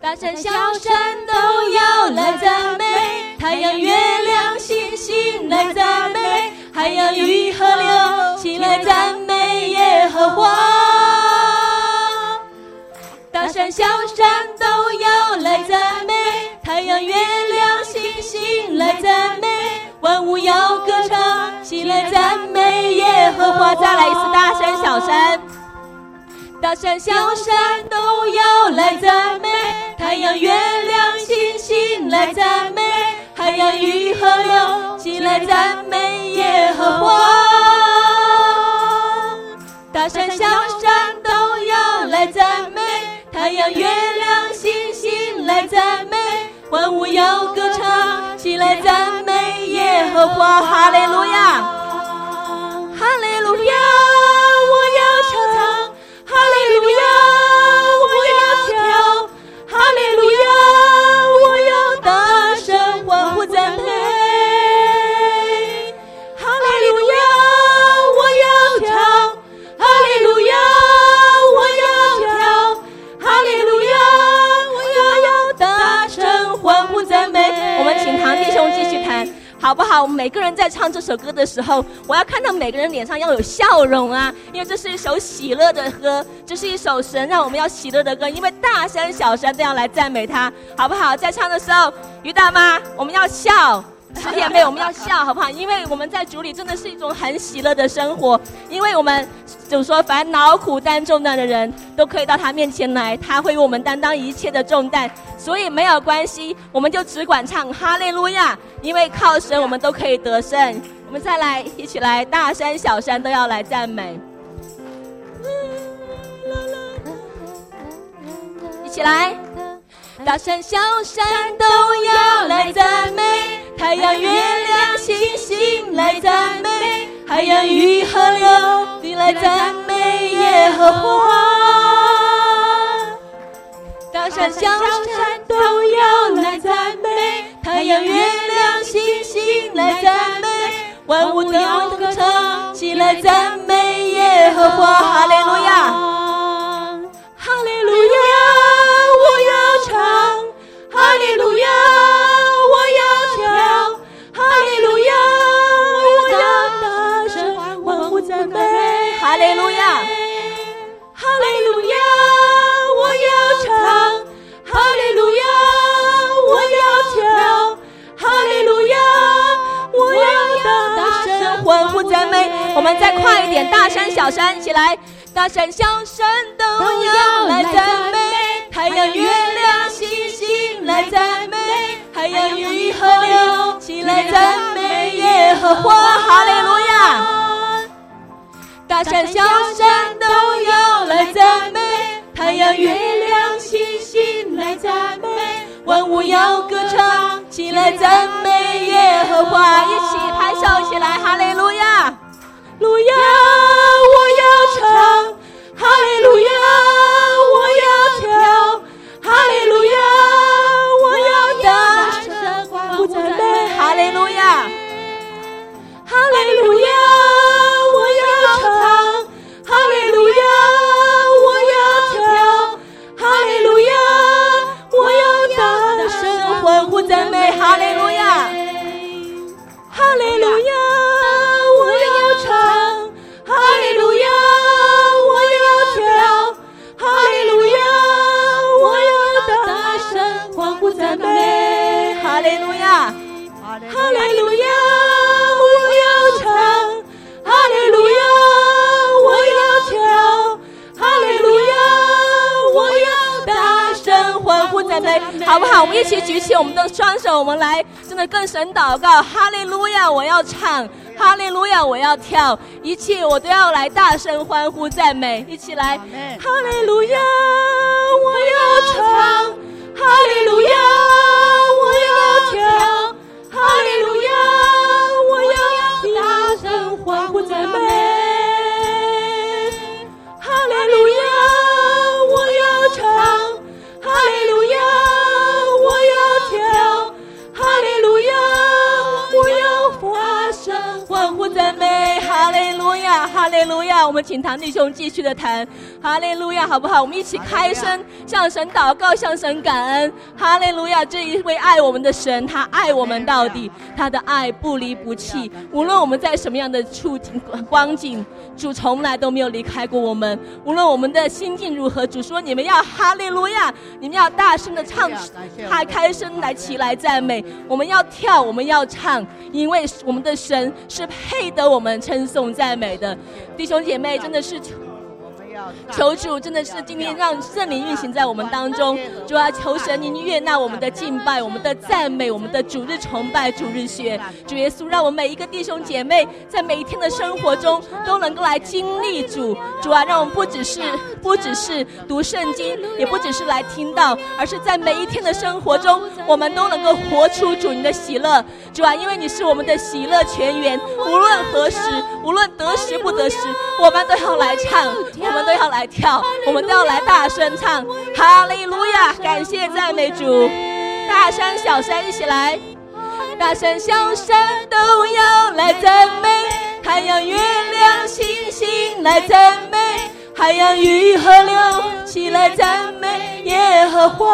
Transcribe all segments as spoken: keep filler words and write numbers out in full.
大山小山都要来赞美，太阳月亮星星来赞美，海洋与河流起来赞美耶和华。大山小山都要来赞美，太阳月亮星星来赞美，万物要歌唱起来赞美耶和华。再来一次，大山小山，大山小山都要来赞美，太阳月亮星星来赞美，海洋与河流起来赞美耶和华。大山小山都要来赞美，太阳月亮星星来赞美，万物要歌唱起来赞美耶和华。哈利路亚，哈利路亚，我要唱，哈利路亚，我要跳，哈利路亚，我要大声欢呼赞美，哈利路亚，我要跳，哈利路亚，我要跳，哈利路亚，我要大声欢呼赞美。我们请堂弟兄继续弹好不好？我们每个人在唱这首歌的时候，我要看到每个人脸上要有笑容啊，因为这是一首喜乐的歌，这是一首神让我们要喜乐的歌，因为大山小山都要来赞美他，好不好？在唱的时候，于大妈，我们要笑，师姐妹，我们要笑，好不好？因为我们在主里真的是一种很喜乐的生活，因为我们就说凡劳苦担重担的人都可以到他面前来，他会为我们担当一切的重担，所以没有关系，我们就只管唱哈利路亚，因为靠神我们都可以得胜。我们再来一起来，大山小山都要来赞美，一起来，大山小山都要来赞美，太阳月亮星星来赞美，海洋与河流你来赞美耶和华。大山小山都要来赞美，太阳月亮星星来赞美，万物都要歌唱起来赞美耶和华。哈利路亚，哈利路亚，我要唱，哈利路亚，我要跳，哈利路亚，我要大声欢呼赞美，哈利路亚，哈利路亚，我要唱，哈利路亚，我要跳，哈利路亚，我要大声欢呼赞美。我们再快一点，大山小山一起来，大山小山都要来赞美，太阳月亮星星来赞美，海洋与河流起来赞美耶和华。哈利路亚，大山小山都要来赞美，太阳月亮星星来赞美，万物要歌唱起来赞美耶和华。一起拍手，一起来，哈利路亚，路亚，我要唱，哈利路亚，我要跳，哈利路亚，我要大声欢呼赞美，哈利路亚，哈利路亚，我要唱，哈利路亚，我要跳，哈利路亚，我要大声欢呼赞美，哈利路亚，哈利路亚，我要唱，哈利路亚，我要跳，哈利路亚，我要大声欢呼赞美，哈利路亚，哈利路亚，我要唱，哈利路亚，我要跳，哈利路亚，我要大声欢呼赞美，好不好？我们一起举起我们的双手，我们来真的跟神祷告，哈利路亚，我要唱，哈利路亚，我要跳，一切我都要来大声欢呼赞美，一起来，哈利路亚，我要唱，哈利路亚，我要跳，哈利路亚，我要大声欢呼赞美，哈利路亚，我要唱，哈利路亚，我要跳，哈利路亚，我要发声欢呼赞美，哈利路亚。 哈利路亚！我们请堂弟兄继续的谈，哈利路亚，好不好？我们一起开声向神祷告，向神感恩，哈利路亚！这一位爱我们的神，他爱我们到底，他的爱不离不弃，无论我们在什么样的处境光景，主从来都没有离开过我们。无论我们的心境如何，主说你们要哈利路亚，你们要大声的唱，开开声来起来赞美，我们要跳，我们要唱，因为我们的神是配得我们称颂赞美的。弟兄姐妹，真的是求主真的是今天让圣灵运行在我们当中，主啊，求神您悦纳我们的敬拜，我们的赞美，我们的主日崇拜，主日学。主耶稣，让我们每一个弟兄姐妹在每一天的生活中都能够来经历主。主啊，让我们不只是不只是读圣经，也不只是来听到，而是在每一天的生活中，我们都能够活出主你的喜乐。主啊，因为你是我们的喜乐泉源，无论何时，无论得时不得时，我们都要来唱，我们都要来跳，我们都要来大声唱哈利路亚！感谢赞美主，大山小山一起来，大山小山都要来赞美，太阳月亮星星来赞美，海洋与河流起来赞美耶和华。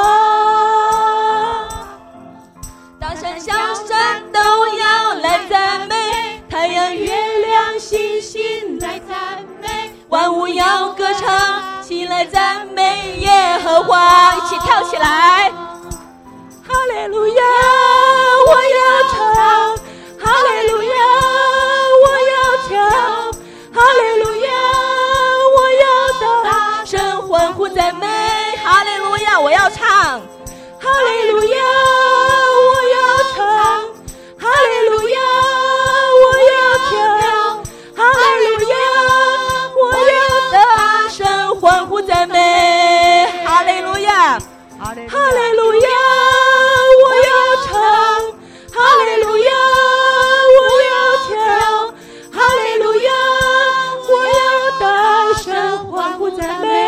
大山小山都要来赞美，太阳月亮星星来赞美，万物要歌唱起来赞美耶和华。一起跳起来，哈利路亚，我要唱，哈利路亚，我要跳，哈利路亚，我要大声欢呼赞美，哈利路亚，我要唱，哈利路亚，我要唱，哈利路亚，我要跳，哈利路亚，我要大声欢呼赞美，哈利路亚，哈利路亚，我要唱，哈利路亚，我要跳，哈利路亚，我要大声欢呼赞美，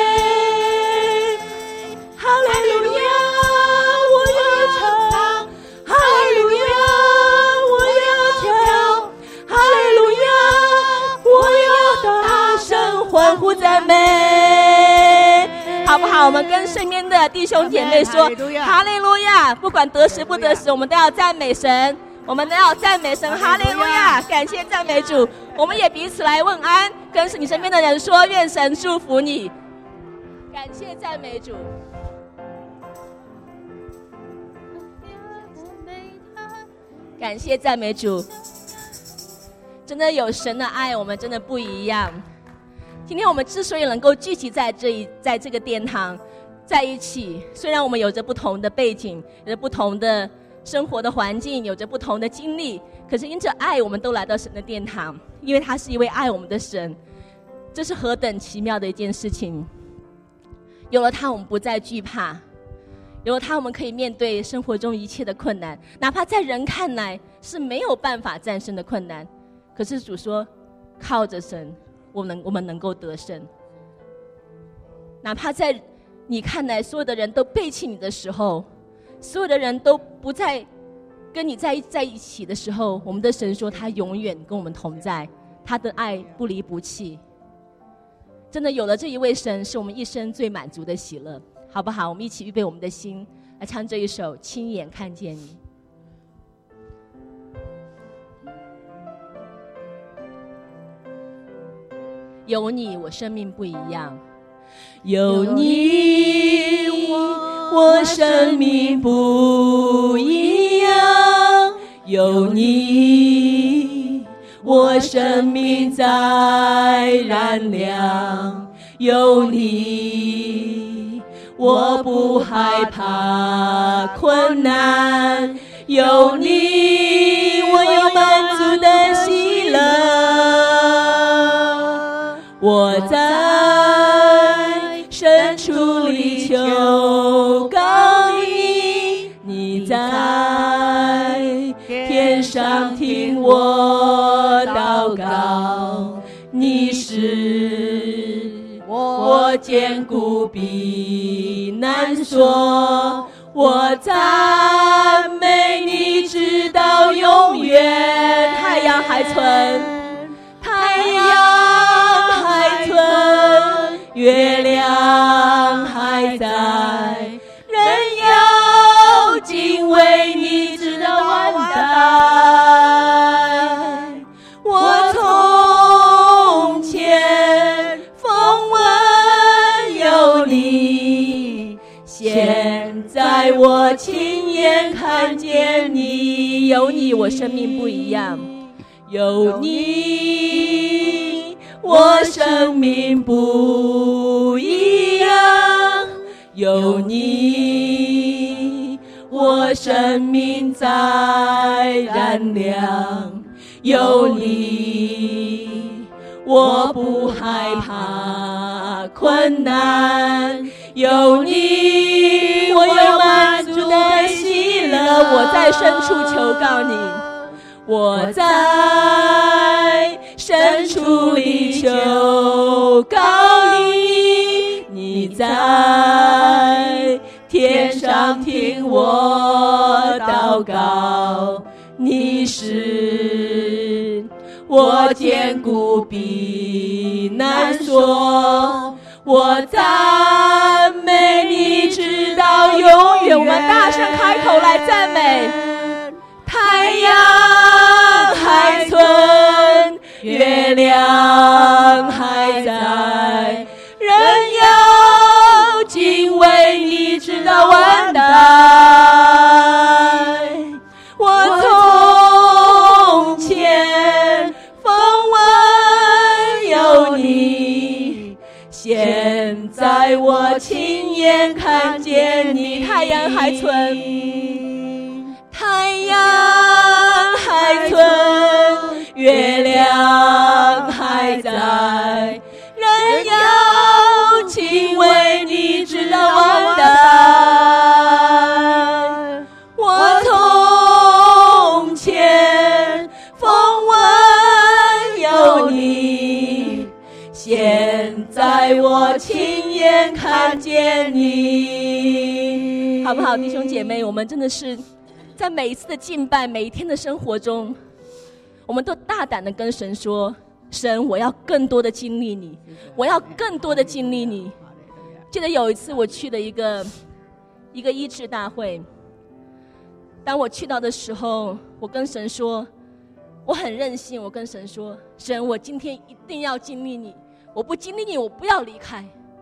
哈利路亚，我要唱，哈利路亚，我要跳，哈利路亚，我要大声欢呼赞美，好不好？我们跟身边的弟兄姐妹说哈利路亚，不管得时不得时，我们都要赞美神，我们都要赞美神，哈利路亚，感谢赞美主。我们也彼此来问安，跟你身边的人说愿神祝福你，感谢赞美主。感谢赞美主，真的有神的爱，我们真的不一样。今天我们之所以能够聚集在这一在这个殿堂在一起，虽然我们有着不同的背景，有着不同的生活的环境，有着不同的经历，可是因着爱，我们都来到神的殿堂，因为他是一位爱我们的神，这是何等奇妙的一件事情。有了他，我们不再惧怕，有了他，我们可以面对生活中一切的困难，哪怕在人看来是没有办法战胜的困难，可是主说靠着神我们我们能够得胜。哪怕在你看来所有的人都背弃你的时候，所有的人都不再跟你在在一起的时候，我们的神说他永远跟我们同在，他的爱不离不弃。真的有了这一位神，是我们一生最满足的喜乐，好不好？我们一起预备我们的心来唱这一首亲眼看见你。有你我生命不一样，有你我生命不一样，有你我生命在燃亮，有你我不害怕困难，有你我有满足的喜乐，我在深处里求告你，你在天上听我祷告，你是我坚固避难所，我赞美你直到永远。太阳还存，太阳现在我亲眼看见你，有你我生命不一样，有你我生命不一样，有你我生命在燃亮，有你我不害怕困难，有你我有满足的喜乐。我在深处求告你，我在深处里求告你，你在天上听我祷告，你是我坚固避难所，我赞美你直到永远。我们大声开口来赞美。太阳还存，月亮还在，人要敬畏你直到万代。我从前风闻有你，现在我亲眼看见你。太阳还存，太阳还存，月亮还在，人要敬畏你直到万代。我从前风闻有你，现在我亲眼看见你。好不好，弟兄姐妹，我们真的是在每一次的敬拜，每一天的生活中，我们都大胆的跟神说，神，我要更多的经历你，我要更多的经历你。记得有一次我去了一个一个医治大会，当我去到的时候，我跟神说，我很任性，我跟神说，神，我今天一定要经历你，我不经历你我不要离开。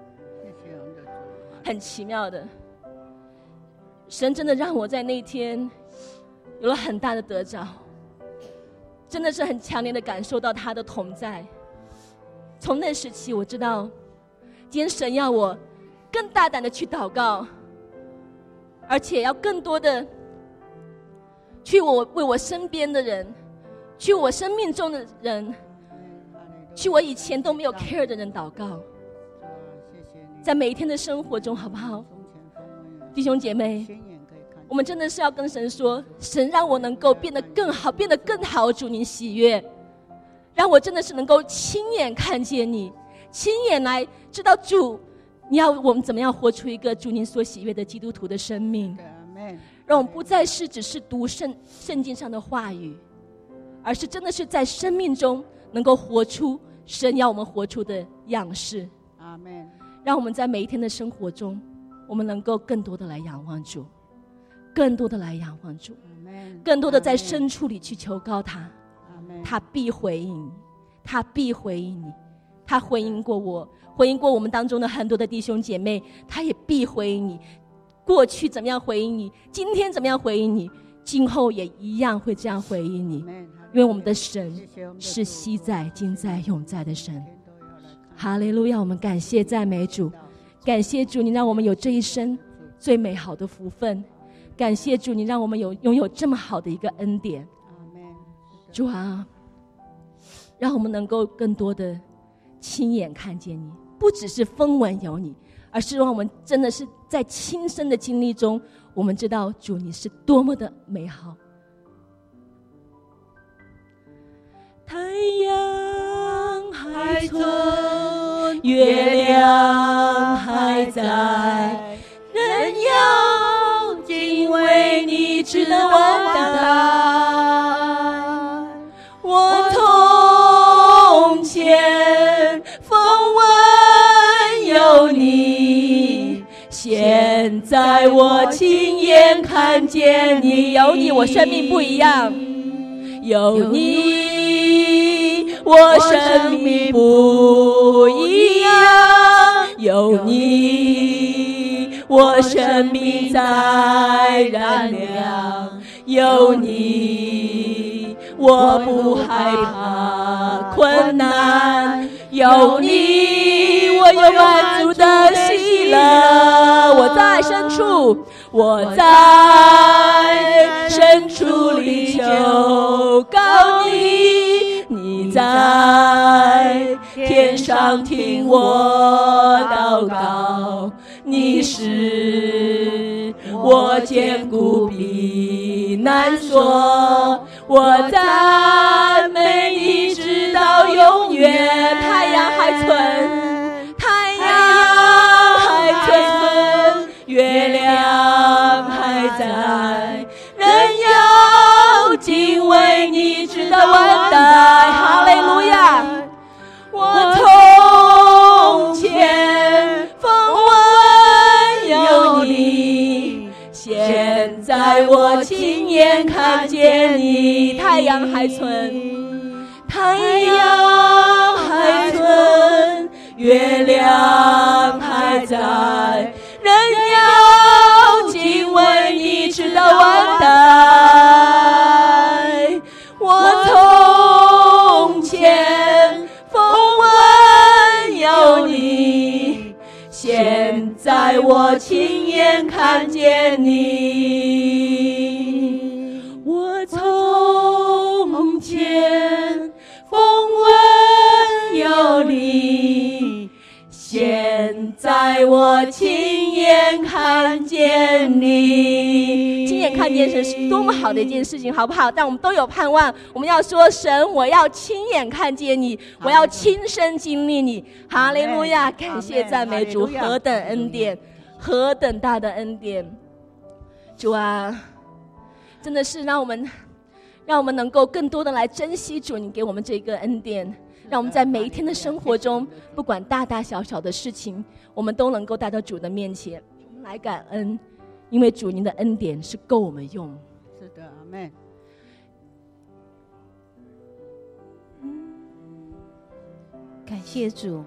很奇妙的，神真的让我在那天有了很大的得着，真的是很强烈的感受到他的同在。从那时起我知道，今天神要我更大胆的去祷告，而且要更多的去我为我身边的人，去我生命中的人，去我以前都没有 care 的人祷告。在每一天的生活中，好不好，弟兄姐妹，我们真的是要跟神说，神让我能够变得更好，变得更好，主您喜悦，让我真的是能够亲眼看见你，亲眼来知道主你要我们怎么样活出一个主您所喜悦的基督徒的生命。让我们不再是只是读圣圣经上的话语，而是真的是在生命中能够活出神要我们活出的样式。阿们。让我们在每一天的生活中，我们能够更多的来仰望主，更多的来仰望主，更多的在深处里去求告他，他必回应你，他必回应你，他回应过我，回应过我们当中的很多的弟兄姐妹，他也必回应你。过去怎么样回应你，今天怎么样回应你，今后也一样会这样回应你，因为我们的神是昔在今在永在的神。哈利路亚，我们感谢赞美主，感谢主你让我们有这一生最美好的福分，感谢主你让我们有拥有这么好的一个恩典。主啊，让我们能够更多的亲眼看见你，不只是风闻有你，而是让我们真的是在亲身的经历中，我们知道主你是多么的美好。太阳还存，月亮还在，人要敬畏你直到万代。我从前风闻有你，现在我亲眼看见你，有你我生命不一样，有你我生命不一样，有你我生命在燃亮，有你，我不害怕困难，有你，我有满足的喜乐。我在深处，我在深处里求告你，你在天上听我祷告，你是我坚固避难所，我赞美你直到永远。太阳还存，太阳还存，月亮还在，人要敬畏你直到万代。哈利路亚！我从前风闻有你，现在我亲眼看见你。太阳还存，太阳还存，月亮还在，人要敬畏你直到万代。我从前风闻有你，现在我亲眼看见你。我从前风闻有你，现在我亲眼看见你。亲眼看见神是多么好的一件事情，好不好？但我们都有盼望，我们要说神，我要亲眼看见你，我要亲身经历你。哈利路亚！感谢赞美主，何等恩典，何等大的恩典！主啊，真的是让我们让我们能够更多的来珍惜主你给我们这个恩典，让我们在每一天的生活中，不管大大小小的事情，我们都能够带到主的面前来感恩，因为主您的恩典是够我们用。 是的，阿们。 感谢主，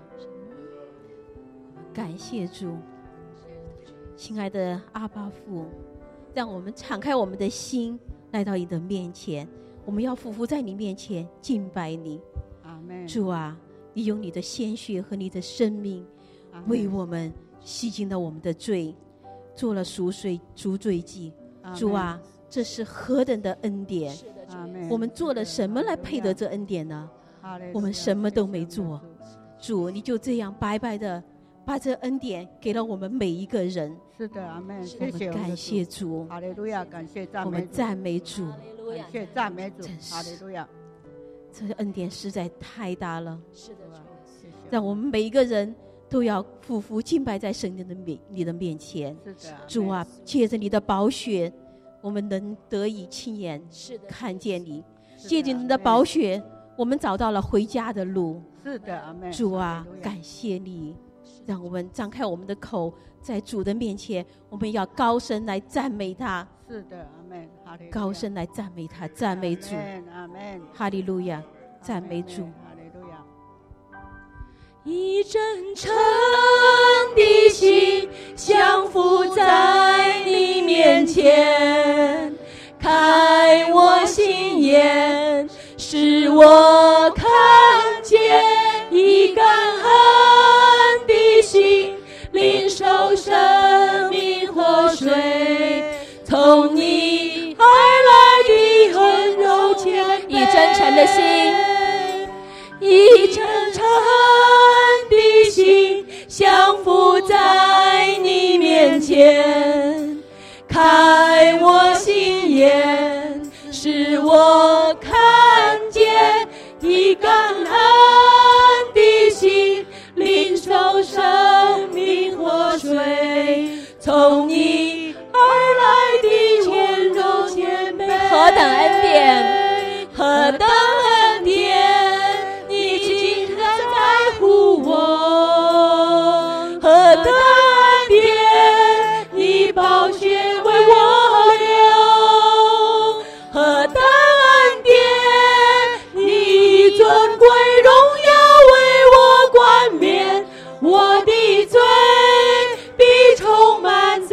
感谢主，亲爱的阿爸父，让我们敞开我们的心来到你的面前，我们要匍匐在你面前敬拜你。 阿们。 主啊，你用你的鲜血和你的生命为我们洗净了我们的罪，做了赎罪赎罪祭。主啊，这是何等的恩典！我们做了什么来配得这恩典呢？我们什么都没做，主你就这样白白的把这恩典给了我们每一个人。 是的，阿们。 我们感谢主， 哈利路亚！感谢赞美主， 我们赞美主， 感谢赞美主，哈利路亚！ 这恩典实在太大了， 是的， 让我们每一个人都要匍匐敬拜在神的面你的面前。 是的， 主啊，借着你的宝血，我们能得以亲眼看见你；借着你的宝血，我们找到了回家的路。 是的，阿们。 主啊，感谢你，让我们张开我们的口，在主的面前，我们要高声来赞美他。 是的，阿们。 高声来赞美他，赞美主。 阿们。 哈利路亚，赞美主。 哈利路亚。 一真诚的心降服在你面前，开我心眼，使我看见一感恩的心，领受生命活水，从你而来的温柔谦卑。一真诚的心，一真诚的心降服在你面前，开我心眼，使我看见一感恩的心，领受生命活水，从你而来的温柔谦卑。何等恩典，何等恩典，你竟然在乎我，何等恩典，你宝血为我流，何等恩典，你尊贵荣耀为我冠冕，我的罪必充满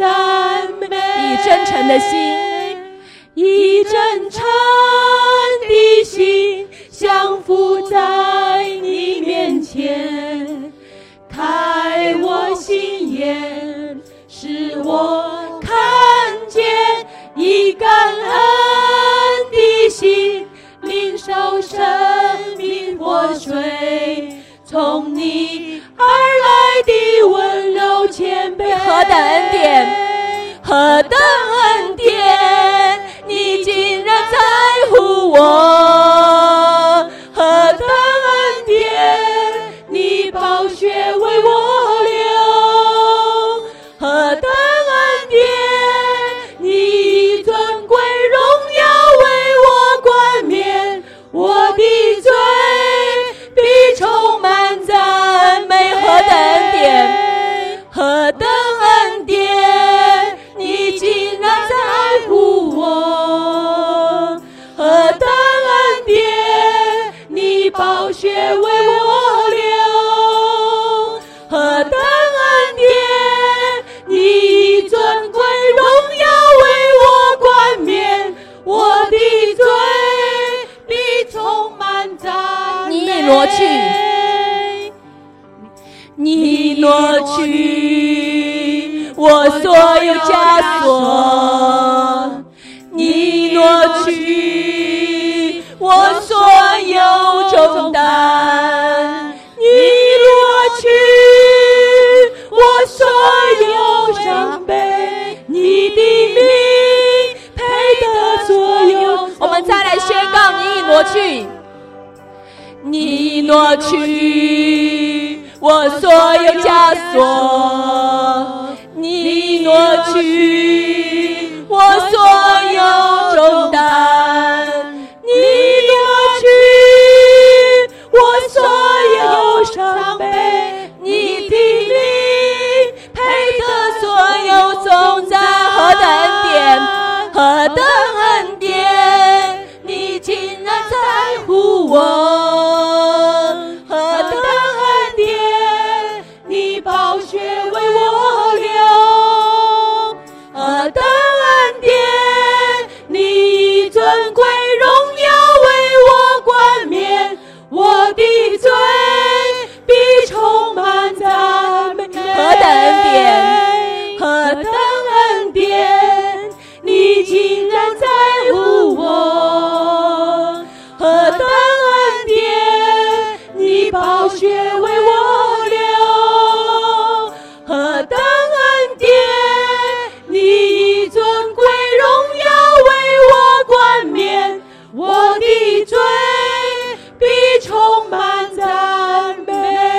真的心，一真诚的心降服在你面前，开我心眼，使我看见一感恩的心，领受生命活水，从你而来的温柔谦卑。何等恩典，何等恩典，你竟然在乎我，何等恩典，你宝血为我流，何等恩典，你尊贵荣耀为我冠冕，我的罪必充满赞美。何等恩典，何等恩典，你竟然在乎我，何等恩典，你宝血为我流，何等恩典，你尊贵荣耀为我冠冕，我的罪必充满赞美。你挪去，你挪去我所有枷锁，你挪去我所有重担，你挪去我所有伤悲，你的名配得所有。我们再来宣告，你已挪去，你挪去我所有枷锁，你挪去我所有重担，你挪去我所有伤悲，你的名配得所有颂赞。何等恩典，何等恩典，你竟然在乎我，何等恩典，你宝血为我流，何等恩典，你尊贵荣耀为我冠冕，我的罪必充满赞美。何等恩典，何等恩典，你竟然在乎我，何等恩典，你宝血为我流，何等恩典，你尊贵荣耀为我冠冕，我的罪必充满赞美。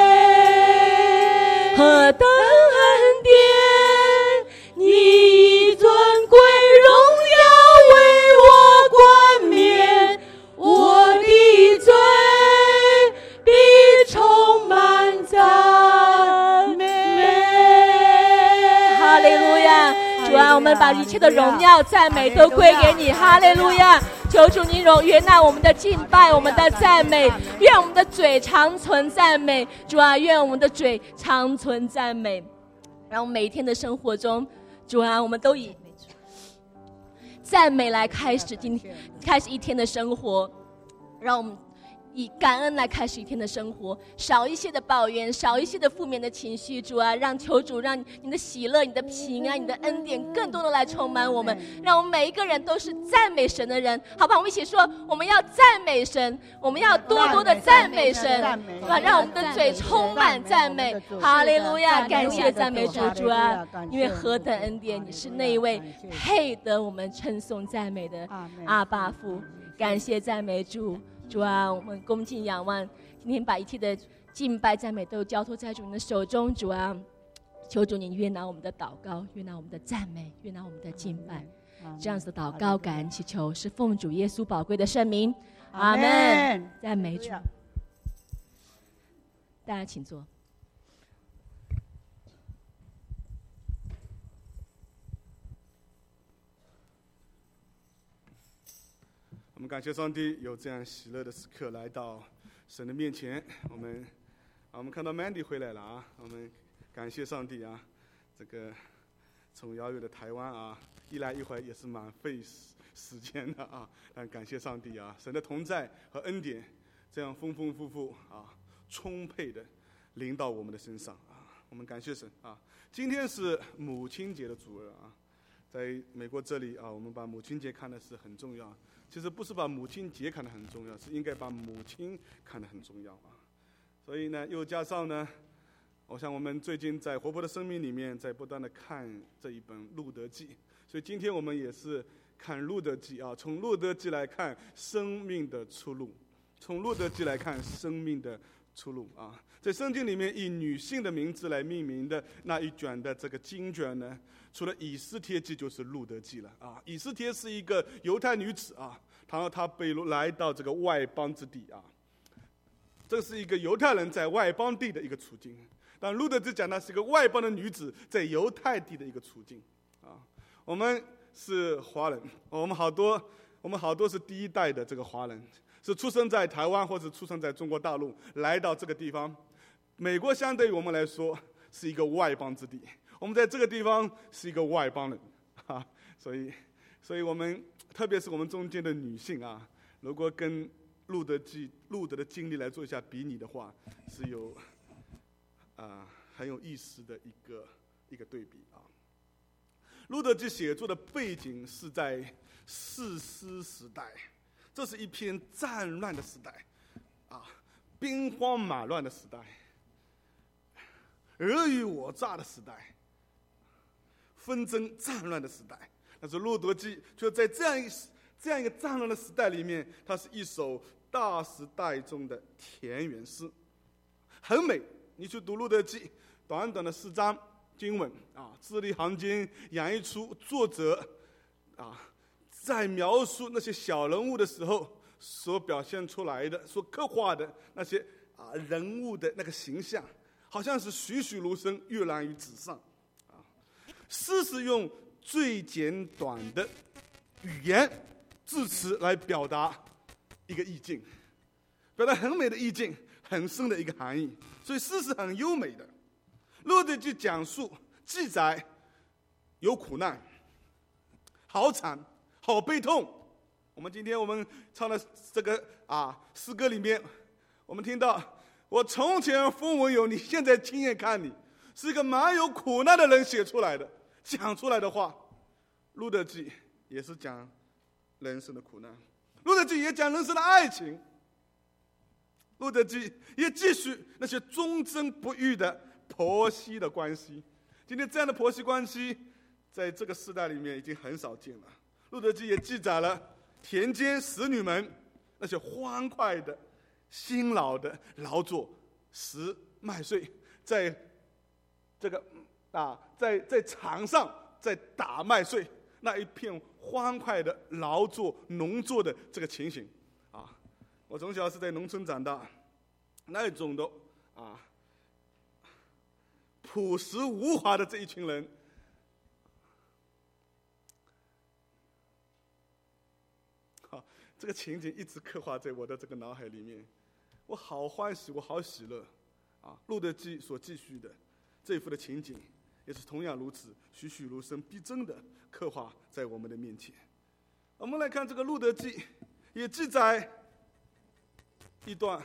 何等恩典，你尊贵荣耀为我冠冕，我的罪必充满赞美。哈利路亚！主啊，我们把一切的荣耀赞美都归给你。哈利路亚！求主你容悦纳我们的敬拜，我们的赞美，愿我们的嘴长存赞美。主啊，愿我们的嘴长存赞美，让我们每一天的生活中，主啊，我们都以赞美来开始今天开始一天的生活，让我们以感恩来开始一天的生活，少一些的抱怨，少一些的负面的情绪。主啊，让求主让你的喜乐、你的平安、你的恩典更多的来充满我们，让我们每一个人都是赞美神的人，好不好？我们一起说，我们要赞美神，我们要多多的赞美神，啊，让我们的嘴充满赞美。哈利路亚！感谢赞美主，主啊，因为何等恩典，你是那一位配得我们称颂赞美的阿爸父。感谢赞美主。主啊，我们恭敬仰望，今天把一切的敬拜赞美都交托在主你的手中。主啊，求主你悦纳我们的祷告，悦纳我们的赞美，悦纳我们的敬拜。这样子的祷告感恩祈求是奉主耶稣宝贵的圣名，阿们。赞美主。大家请坐。 我们感谢上帝有这样喜乐的时刻来到神的面前。我们啊，我们看到 Mandy 回来了啊，我们感谢上帝啊，这个从遥远的台湾啊，一来一回也是蛮费时时间的啊。但感谢上帝啊，神的同在和恩典，这样丰丰富富啊，充沛的临到我们的身上啊。我们感谢神啊！今天是母亲节的主日啊，在美国这里啊，我们把母亲节看的是很重要。其实不是把母亲节看得很重要，是应该把母亲看得很重要啊。所以呢，又加上呢，我想我们最近在活泼的生命里面，在不断的看这一本《路德记》，所以今天我们也是看《路德记》啊，从《路德记》来看生命的出路，从《路德记》来看生命的出路啊。在圣经里面以女性的名字来命名的那一卷的这个经卷呢，除了以斯帖记就是路德记了啊。以斯帖是一个犹太女子啊，然后她被来到这个外邦之地啊，这是一个犹太人在外邦地的一个处境。但路德记讲的是一个外邦的女子在犹太地的一个处境啊。我们是华人，我们好多我们好多是第一代的这个华人，是出生在台湾或者出生在中国大陆，来到这个地方。美国相对于我们来说是一个外邦之地，我们在这个地方是一个外邦人啊，所以，所以我们特别是我们中间的女性啊，如果跟路德记路德的经历来做一下比拟的话，是有啊很有意思的一个一个对比啊。路德记写作的背景是在士师时代，这是一片战乱的时代啊，兵荒马乱的时代。尔虞我诈的时代，纷争战乱的时代。但是《路德记》就在这样一这样一个战乱的时代里面，它是一首大时代中的田园诗，很美。你去读《路德记》，短短的四章经文啊，字里行间演绎出作者啊在描述那些小人物的时候所表现出来的、所刻画的那些啊人物的那个形象。好像是栩栩如生，跃然于纸上啊。诗是用最简短的语言字词来表达一个意境，表达很美的意境，很深的一个含义，所以诗是很优美的。路德记讲述记载有苦难，好惨，好悲痛。我们今天我们唱的这个啊诗歌里面，我们听到我从前风闻有你，现在亲眼看你，是一个蛮有苦难的人写出来的，讲出来的话。路德记也是讲人生的苦难，路德记也讲人生的爱情，路德记也继续那些忠贞不渝的婆媳的关系。今天这样的婆媳关系在这个时代里面已经很少见了。路德记也记载了田间使女们那些欢快的辛劳的劳作，拾麦穗，在这个啊，在在场上在打麦穗，那一片欢快的劳作农作的这个情形啊。我从小是在农村长大，那种的啊朴实无华的这一群人，好，这个情景一直刻画在我的这个脑海里面。我好欢喜，我好喜乐啊！路德记所记叙的这幅的情景，也是同样如此，栩栩如生、逼真的刻画在我们的面前。我们来看这个路德记，也记载一段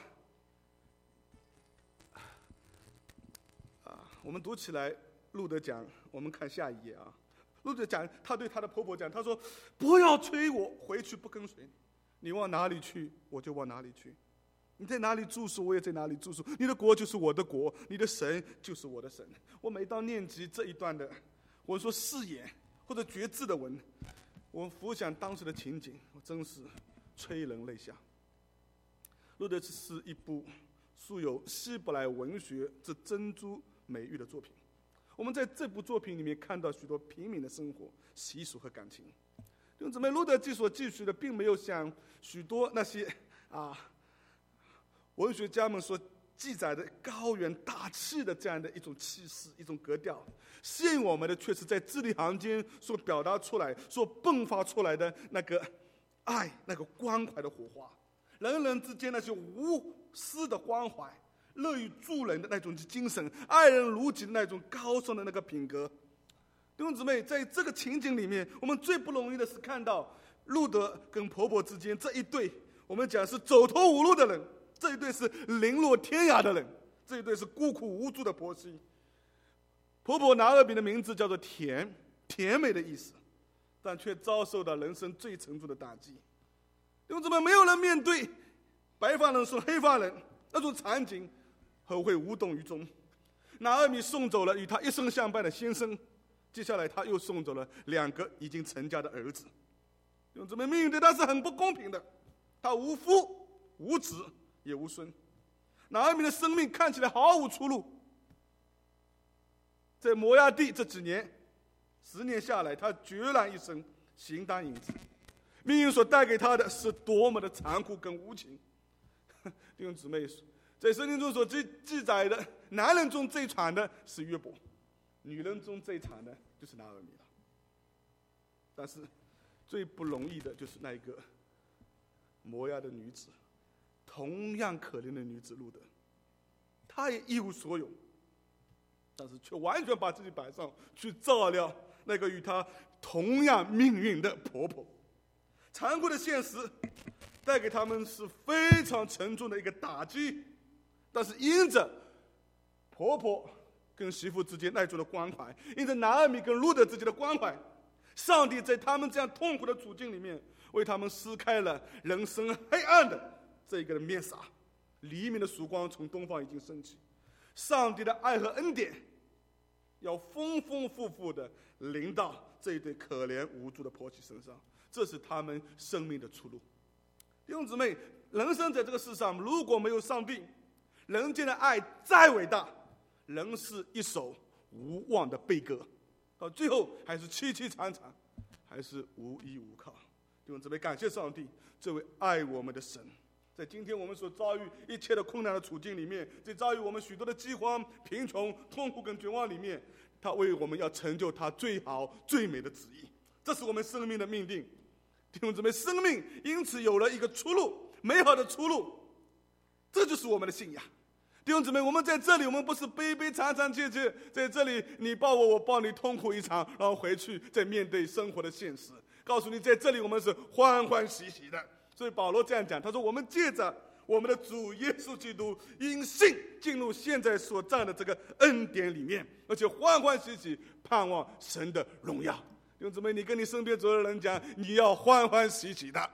啊，我们读起来，路德讲，我们看下一页啊。路德讲，他对他的婆婆讲，他说：“不要催我回去不跟随你，你往哪里去，我就往哪里去。你在哪里住宿，我也在哪里住宿。你的国就是我的国，你的神就是我的神。”我每当念及这一段的，我说誓言或者决志的文，我浮想当时的情景，我真是催人泪下。路德记是一部素有希伯来文学之珍珠美誉的作品。我们在这部作品里面看到许多平民的生活、习俗和感情。弟兄姊妹，路德记所记叙的，并没有像许多那些啊文学家们所记载的高远大气的这样的一种气势、一种格调。吸引我们的却是在字里行间所表达出来、所迸发出来的那个爱、那个关怀的火花，人人之间那些无私的关怀、乐于助人的那种精神、爱人如己的那种高尚的那个品格。弟弟兄姊妹，在这个情景里面，我们最不容易的是看到路德跟婆婆之间这一对，我们讲是走投无路的人，这一对是零落天涯的人，这一对是孤苦无助的婆媳。婆婆拿俄米的名字叫做甜，甜美的意思，但却遭受到人生最沉重的打击。弟兄姊妹，没有人面对白发人送黑发人那种场景，和会无动于衷。拿俄米送走了与他一生相伴的先生，接下来他又送走了两个已经成家的儿子。弟兄姊妹，命运对他是很不公平的，他无父无子也无孙。拿俄米的生命看起来毫无出路。在摩押地这几年，十年下来，他孑然一身，形单影只。命运所带给他的是多么的残酷跟无情。弟兄姊妹，在圣经中所记记载的，男人中最惨的是约伯，女人中最惨的就是拿俄米了。但是最不容易的就是那一个摩押的女子，同样可怜的女子路德，她也一无所有，但是却完全把自己摆上去照料那个与她同样命运的婆婆。残酷的现实带给他们是非常沉重的一个打击，但是因着婆婆跟媳妇之间那种的关怀，因着拿俄米跟路德之间的关怀，上帝在他们这样痛苦的处境里面，为他们撕开了人生黑暗的这一个面纱。黎明的曙光从东方已经升起，上帝的爱和恩典要丰丰富富的临到这一对可怜无助的婆媳身上，这是他们生命的出路。弟兄姊妹，人生在这个世上，如果没有上帝，人间的爱再伟大，仍是一首无望的悲歌，到最后还是凄凄惨惨，还是无依无靠。弟兄姊妹，感谢上帝，这位爱我们的神，在今天我们所遭遇一切的困难的处境里面，在遭遇我们许多的饥荒、贫穷、痛苦跟绝望里面，他为我们要成就他最好最美的旨意，这是我们生命的命定。弟兄姊妹，生命因此有了一个出路，美好的出路，这就是我们的信仰。弟兄姊妹，我们在这里，我们不是悲悲惨惨切切，在这里你抱我，我抱你，痛苦一场，然后回去再面对生活的现实。告诉你，在这里我们是欢欢喜喜的。所以保罗这样讲，他说我们借着我们的主耶稣基督，因信进入现在所占的这个恩典里面，而且欢欢喜喜盼望神的荣耀。弟兄姊妹，你跟你身边所有的人讲，你要欢欢喜喜的。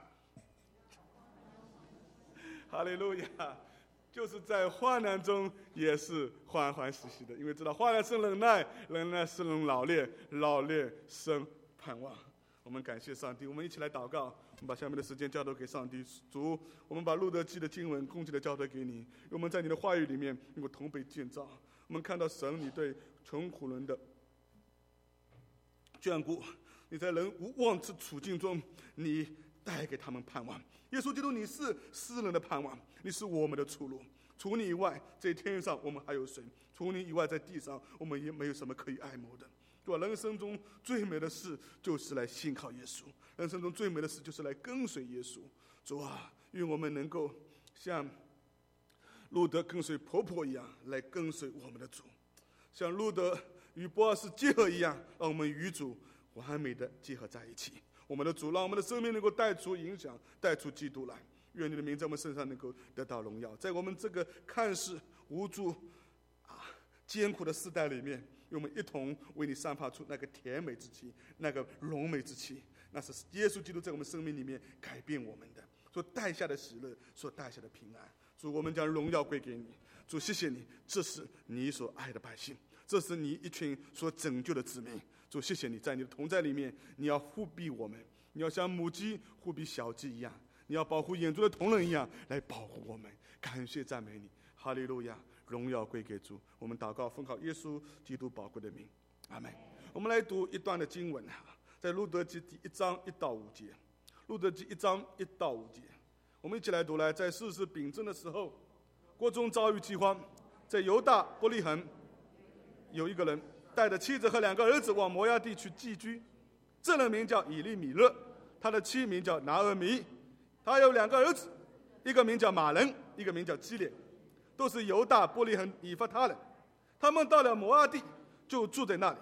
哈利路亚！就是在患难中也是欢欢喜喜的，因为知道患难生忍耐，忍耐生老练，老练生盼望。我们感谢上帝，我们一起来祷告。我们把下面的时间交托给上帝。主，我们把路德记的经文恭敬的交托给你，我们在你的话语里面能够同被建造。我们看到神你对穷苦人的眷顾，你在人无望之处境中，你带给他们盼望。耶稣基督，你是世人的盼望，你是我们的出路。除你以外，在天上我们还有谁？除你以外，在地上我们也没有什么可以爱慕的。对吧？人生中最美的事就是来信靠耶稣，人生中最美的事就是来跟随耶稣。主啊，愿我们能够像路德跟随婆婆一样来跟随我们的主，像路德与波阿斯结合一样，让我们与主完美的结合在一起。我们的主让我们的生命能够带出影响，带出基督来。愿你的名在我们身上能够得到荣耀，在我们这个看似无助啊艰苦的时代里面，愿我们一同为你散发出那个甜美之气，那个荣美之气，那是耶稣基督在我们生命里面改变我们的所带下的喜乐，所带下的平安。主，我们将荣耀归给你。主，谢谢你，这是你所爱的百姓，这是你一群所拯救的子民。主，谢谢你在你的同在里面，你要护庇我们，你要像母鸡护庇小鸡一样，你要保护眼中的瞳人一样来保护我们。感谢赞美你，哈利路亚，荣耀归给主。我们祷告奉靠耶稣基督宝贵的名，阿们。我们来读一段的经文，在路德记第一章一到五节。路德记一章一到五节，我们一起来读来。在士师秉政的时候，国中遭遇饥荒，在犹大伯利恒有一个人带着妻子和两个儿子往摩押地去寄居，这人名叫以利米勒，他的妻名叫拿俄米，他有两个儿子，一个名叫马人，一个名叫基列，都是犹大伯利恒以法他人。他们到了摩押地，就住在那里。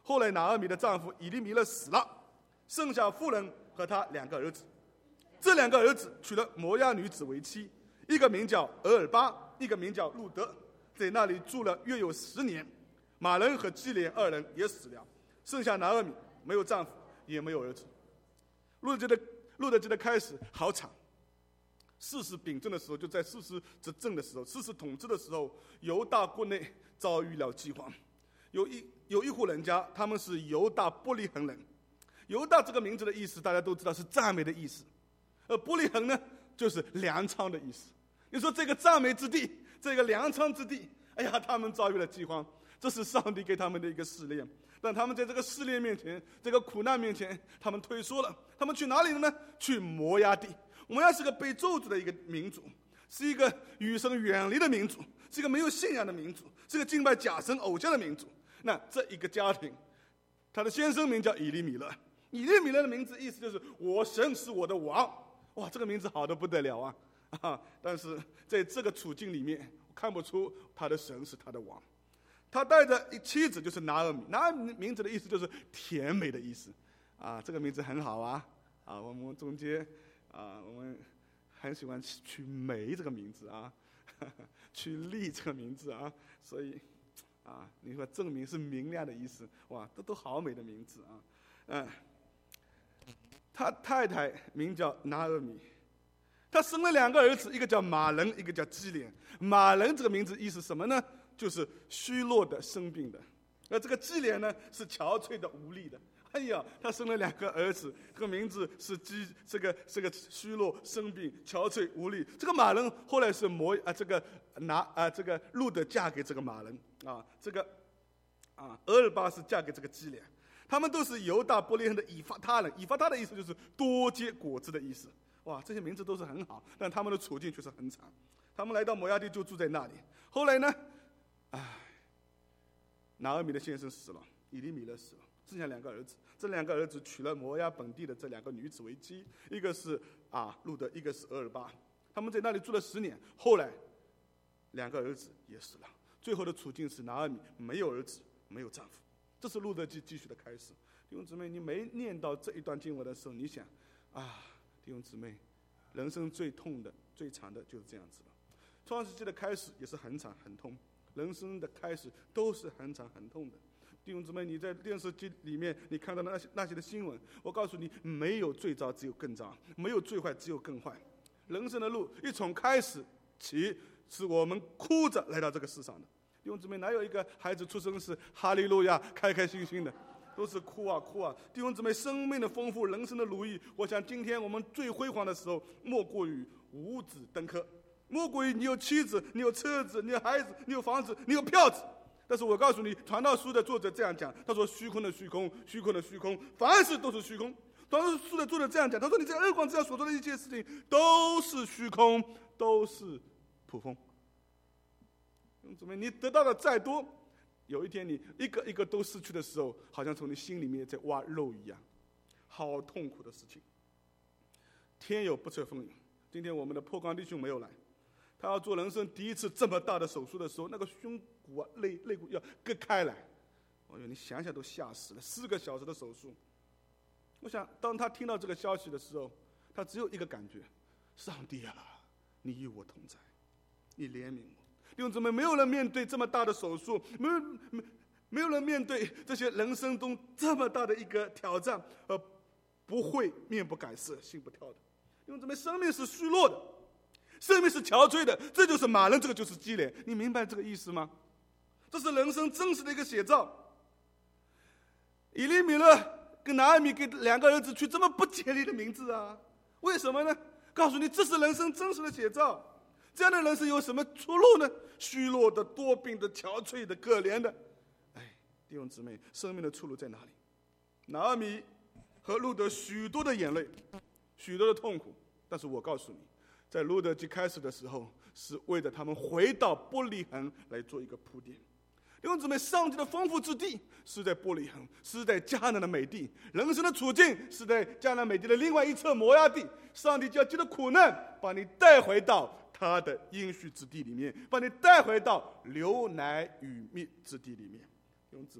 后来拿俄米的丈夫以利米勒死了，剩下妇人和他两个儿子。这两个儿子娶了摩押女子为妻，一个名叫俄尔巴，一个名叫路德，在那里住了约有十年。马人和基连二人也死了，剩下拿俄米没有丈夫，也没有儿子。路德记的路德记的开始好惨。士师秉政的时候，就在士师执政的时候，士师统治的时候，犹大国内遭遇了饥荒。有一有一户人家，他们是犹大伯利恒人。犹大这个名字的意思大家都知道，是赞美的意思，而伯利恒呢，就是粮仓的意思。你说这个赞美之地，这个粮仓之地，哎呀，他们遭遇了饥荒，这是上帝给他们的一个试炼。但他们在这个试炼面前，这个苦难面前，他们退缩了。他们去哪里了呢？去摩押地。摩押是个被咒诅的一个民族，是一个与神远离的民族，是一个没有信仰的民族，是个敬拜假神偶像的民族。那这一个家庭，他的先生名叫以利米勒。以利米勒的名字意思就是我神是我的王。哇，这个名字好得不得了啊！啊，但是在这个处境里面，看不出他的神是他的王。他带着一妻子，就是拿俄米。拿俄米名字的意思就是甜美的意思啊，这个名字很好啊啊，我们中间啊，我们很喜欢取梅这个名字啊，呵呵取丽这个名字啊，所以啊，你说证明是明亮的意思，哇，这都好美的名字啊，嗯。他太太名叫拿俄米，他生了两个儿子，一个叫马人，一个叫基连。马人这个名字意思什么呢？就是虚弱的、生病的。而这个基连呢，是憔悴的、无力的。哎呀，他生了两个儿子，这个名字是基，这个这个虚弱、生病、憔悴、无力。这个马人后来是摩啊，这个拿啊，这个路德嫁给这个马人啊，这个啊俄尔巴是嫁给这个基连。他们都是犹大伯利恒的以法他人，以法他的意思就是多结果子的意思。哇，这些名字都是很好，但他们的处境却是很惨。他们来到摩押地就住在那里。后来呢，唉，拿俄米的先生死了，以利米勒死了，剩下两个儿子。这两个儿子娶了摩押本地的这两个女子为妻，一个是啊路德，一个是俄尔巴。他们在那里住了十年。后来两个儿子也死了。最后的处境是拿俄米没有儿子，没有丈夫。这是路德记继续的开始。弟兄姊妹，你没念到这一段经文的时候，你想啊，弟兄姊妹，人生最痛的、最长的就是这样子了。创世纪的开始也是很惨很痛，人生的开始都是很惨很痛的。弟兄姊妹，你在电视机里面你看到那些那些的新闻，我告诉你，没有最糟，只有更糟；没有最坏，只有更坏。人生的路一从开始起，是我们哭着来到这个世上的。弟兄姊妹，哪有一个孩子出生是哈利路亚开开心心的，都是哭啊哭啊。弟兄姊妹，生命的丰富，人生的如意，我想今天我们最辉煌的时候莫过于五子登科，莫过于你有妻子，你有车子，你有孩子，你有房子，你有票子。但是我告诉你，传道书的作者这样讲，他说虚空的虚空，虚空的虚空，凡事都是虚空。传道书的作者这样讲，他说你在二光之下所做的一切事情都是虚空，都是捕风。怎么？你得到的再多，有一天你一个一个都失去的时候，好像从你心里面在挖肉一样，好痛苦的事情。天有不测风云。今天我们的破光弟兄没有来，他要做人生第一次这么大的手术的时候，那个胸骨啊、肋肋骨要割开来，哎呦，你想想都吓死了，四个小时的手术。我想，当他听到这个消息的时候，他只有一个感觉：上帝啊，你与我同在，你怜悯我。弟兄姊妹，没有人面对这么大的手术，没有没没有人面对这些人生中这么大的一个挑战，而不会面不改色心不跳的。弟兄姊妹，生命是虚弱的，生命是憔悴的，这就是马人，这个就是基连。你明白这个意思吗？这是人生真实的一个写照。以利米勒跟拿俄米给两个儿子取这么不吉利的名字啊？为什么呢？告诉你，这是人生真实的写照。这样的人生有什么出路呢？虚弱的、多病的、憔悴的、可怜的。哎，弟兄姊妹，生命的出路在哪里？拿俄米和路德许多的眼泪，许多的痛苦，但是我告诉你，在路德记开始的时候，是为了他们回到伯利恒来做一个铺垫。弟兄姊妹，上帝的丰富之地是在伯利恒，是在迦南的美地；人生的处境是在迦南美地的另外一侧摩押地。上帝就要借着苦难，把你带回到他的应许之地里面，把你带回到流奶与蜜之地里面。弟兄姊妹，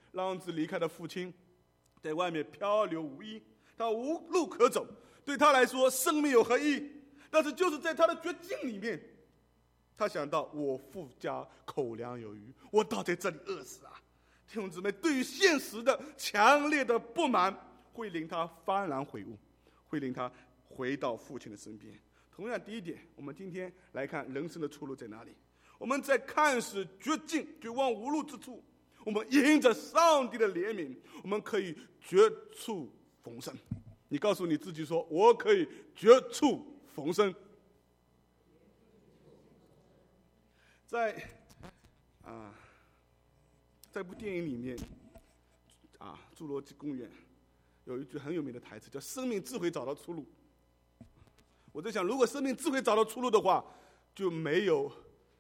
浪子离开了父亲，在外面漂流无依，他无路可走。对他来说，生命有何意义？但是就是在他的绝境里面，他想到我父家口粮有余，我倒在这里饿死啊！弟兄姊妹，对于现实的强烈的不满，会令他幡然悔悟，会令他回到父亲的身边。同样，第一点，我们今天来看人生的出路在哪里。我们在看似绝境、绝望无路之处，我们因着上帝的怜悯，我们可以绝处逢生。你告诉你自己说，我可以绝处逢生。在啊，在部电影里面啊，《侏罗纪公园》有一句很有名的台词，叫“生命智慧找到出路”。我在想，如果生命智慧找到出路的话，就没有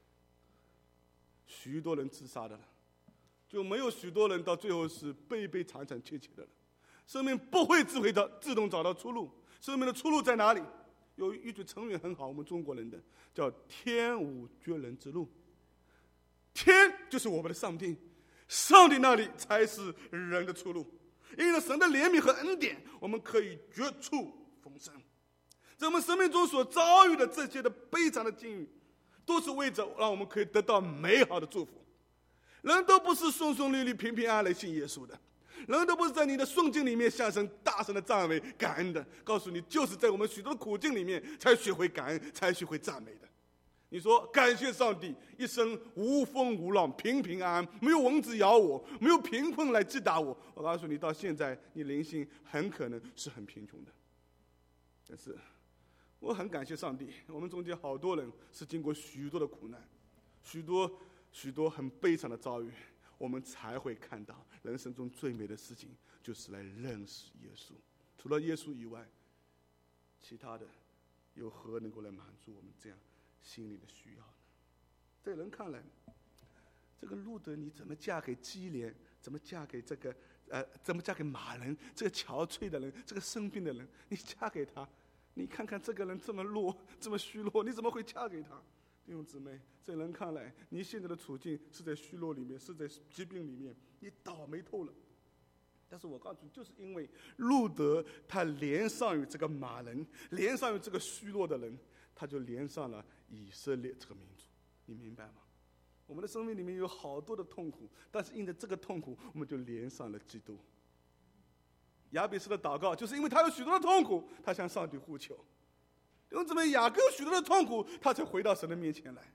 许多人自杀的了，就没有许多人到最后是悲悲惨惨切切的了。生命不会智慧的自动找到出路，生命的出路在哪里？有一句成语很好，我们中国人的叫“天无绝人之路”。天就是我们的上帝，上帝那里才是人的出路。因为神的怜悯和恩典，我们可以绝处逢生。在我们生命中所遭遇的这些的悲惨的境遇，都是为着让我们可以得到美好的祝福。人都不是顺顺利利、平平安安来信耶稣的，人都不是在你的顺境里面向神大声的赞美感恩的。告诉你，就是在我们许多的苦境里面才学会感恩，才学会赞美的。你说感谢上帝，一生无风无浪，平平安安，没有蚊子咬我，没有贫困来击打我。我告诉你，到现在你灵性很可能是很贫穷的。但是我很感谢上帝，我们中间好多人是经过许多的苦难，许多许多很悲惨的遭遇，我们才会看到人生中最美的事情就是来认识耶稣。除了耶稣以外，其他的有何能够来满足我们这样心里的需要呢？在人看来，这个路德你怎么嫁给基连，怎么嫁给这个呃，怎么嫁给马人，这个憔悴的人，这个生病的人，你嫁给他，你看看这个人这么弱，这么虚弱，你怎么会嫁给他？弟兄姊妹，在人看来，你现在的处境是在虚弱里面，是在疾病里面，你倒霉透了。但是我告诉你，就是因为路德他连上于这个马人，连上于这个虚弱的人，他就连上了以色列这个民族。你明白吗？我们的生命里面有好多的痛苦，但是因着这个痛苦，我们就连上了基督。雅比斯的祷告，就是因为他有许多的痛苦，他向上帝呼求。弟兄姊妹，雅各有许多的痛苦，他才回到神的面前来。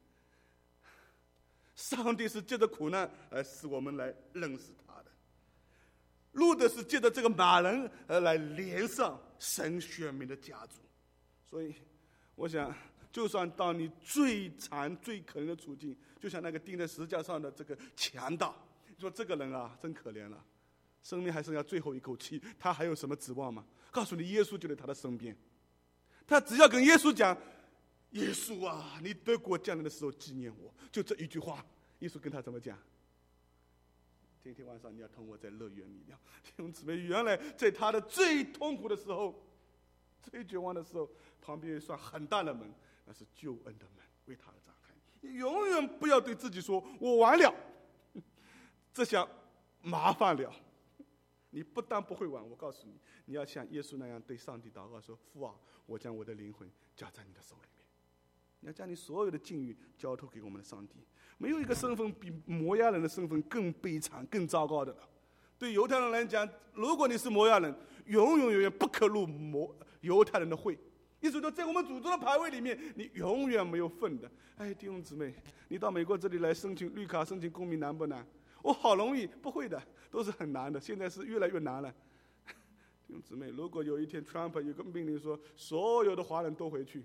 上帝是借着苦难来使我们来认识他的，路德是借着这个马人而来连上神选民的家族。所以我想，就算到你最惨最可怜的处境，就像那个钉在十字架上的这个强盗，你说这个人啊真可怜了，生命还剩下最后一口气，他还有什么指望吗？告诉你，耶稣就在他的身边，他只要跟耶稣讲，耶稣啊，你得国降临的时候纪念我，就这一句话。耶稣跟他怎么讲？今天晚上你要同我在乐园里聊。弟兄姊妹，原来在他的最痛苦的时候，最绝望的时候，旁边有一扇很大的门，那是救恩的门，为他而展开。你永远不要对自己说我完了，这下麻烦了。你不但不会完，我告诉你，你要像耶稣那样对上帝祷告说，父啊，我将我的灵魂交在你的手里面。你要将你所有的境遇交托给我们的上帝。没有一个身份比摩押人的身份更悲惨更糟糕的了。对犹太人来讲，如果你是摩押人，永永远远不可入摩犹太人的会。意思说，在我们祖宗的牌位里面，你永远没有份的。哎，弟兄姊妹，你到美国这里来申请绿卡、申请公民难不难？哦，好容易？不会的，都是很难的。现在是越来越难了。弟兄姊妹，如果有一天 Trump 有个命令说，所有的华人都回去，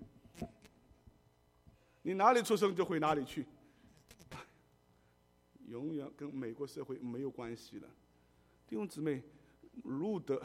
你哪里出生就回哪里去，永远跟美国社会没有关系了。弟兄姊妹，路德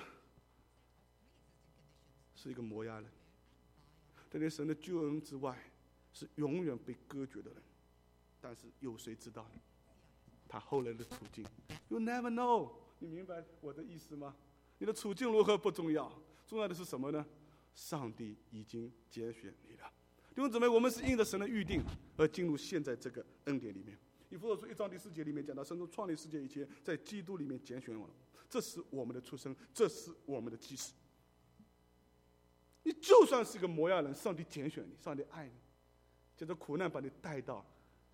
是一个摩押人，在神的救恩之外，是永远被隔绝的人。但是有谁知道呢？他后来的处境 ，You never know。你明白我的意思吗？你的处境如何不重要，重要的是什么呢？上帝已经拣选你了。弟兄姊妹，我们是因着神的预定而进入现在这个恩典里面。 以弗所书一章第四节里面讲到，神从创立世界以前，在基督里面拣选我了，这是我们的出生，这是我们的基石。你就算是一个摩亚人，上帝拣选你，上帝爱你，借着苦难把你带到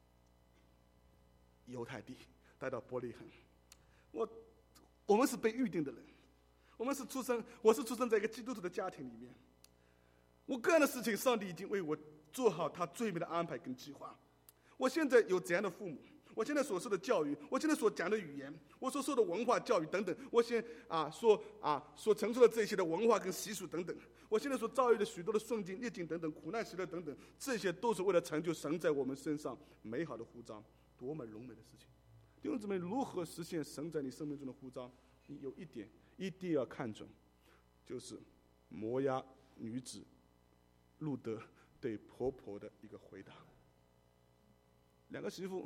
犹太地，带到伯利恒。我我们是被预定的人，我们是出生，我是出生在一个基督徒的家庭里面。我个人的事情，上帝已经为我做好他最美的安排跟计划。我现在有怎样的父母，我现在所受的教育，我现在所讲的语言，我所受的文化教育等等，我现啊所啊所承受的这些的文化跟习俗等等，我现在所遭遇的许多的顺境、逆境等等、苦难喜乐等等，这些都是为了成就神在我们身上美好的呼召，多么荣美的事情！弟兄姊妹，如何实现神在你生命中的呼召？你有一点一定要看准，就是摩押女子路德对婆婆的一个回答。两个媳妇，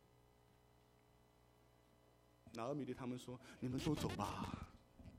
拿俄米对他们说：“你们都走吧。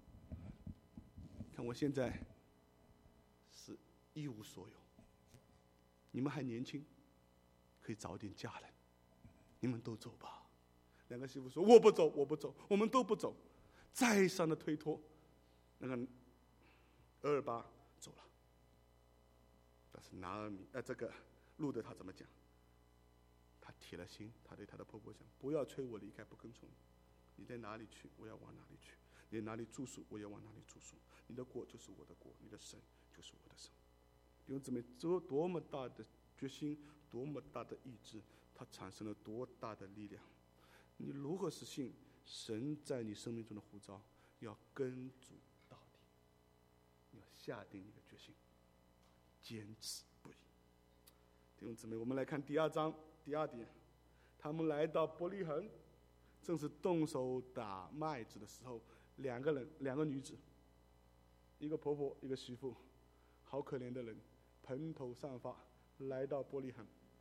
看我现在是一无所有，你们还年轻，可以早点嫁人，你们都走吧。”两个媳妇说：“我不走，我不走，我们都不走。”再三的推脱，那个俄尔巴走了。但是拿俄米，呃，这个路德他怎么讲？他铁了心，他对他的婆婆讲：“不要催我离开，不跟从你。你在哪里去，我要往哪里去；你在哪里住宿，我要往哪里住宿。你的国就是我的国，你的神就是我的神。”弟兄姊妹，这多么大的决心，多么大的意志，它产生了多大的力量！你如何实现神在你生命中的呼召？要跟主到底，要下定一个决心，坚持不移。弟兄姊妹，我们来看第二章第二点，他们来到伯利恒，正是动手打麦子的时候，两个人，两个女子，一个婆婆，一个媳妇，好可怜的人，蓬头散发，来到伯利恒。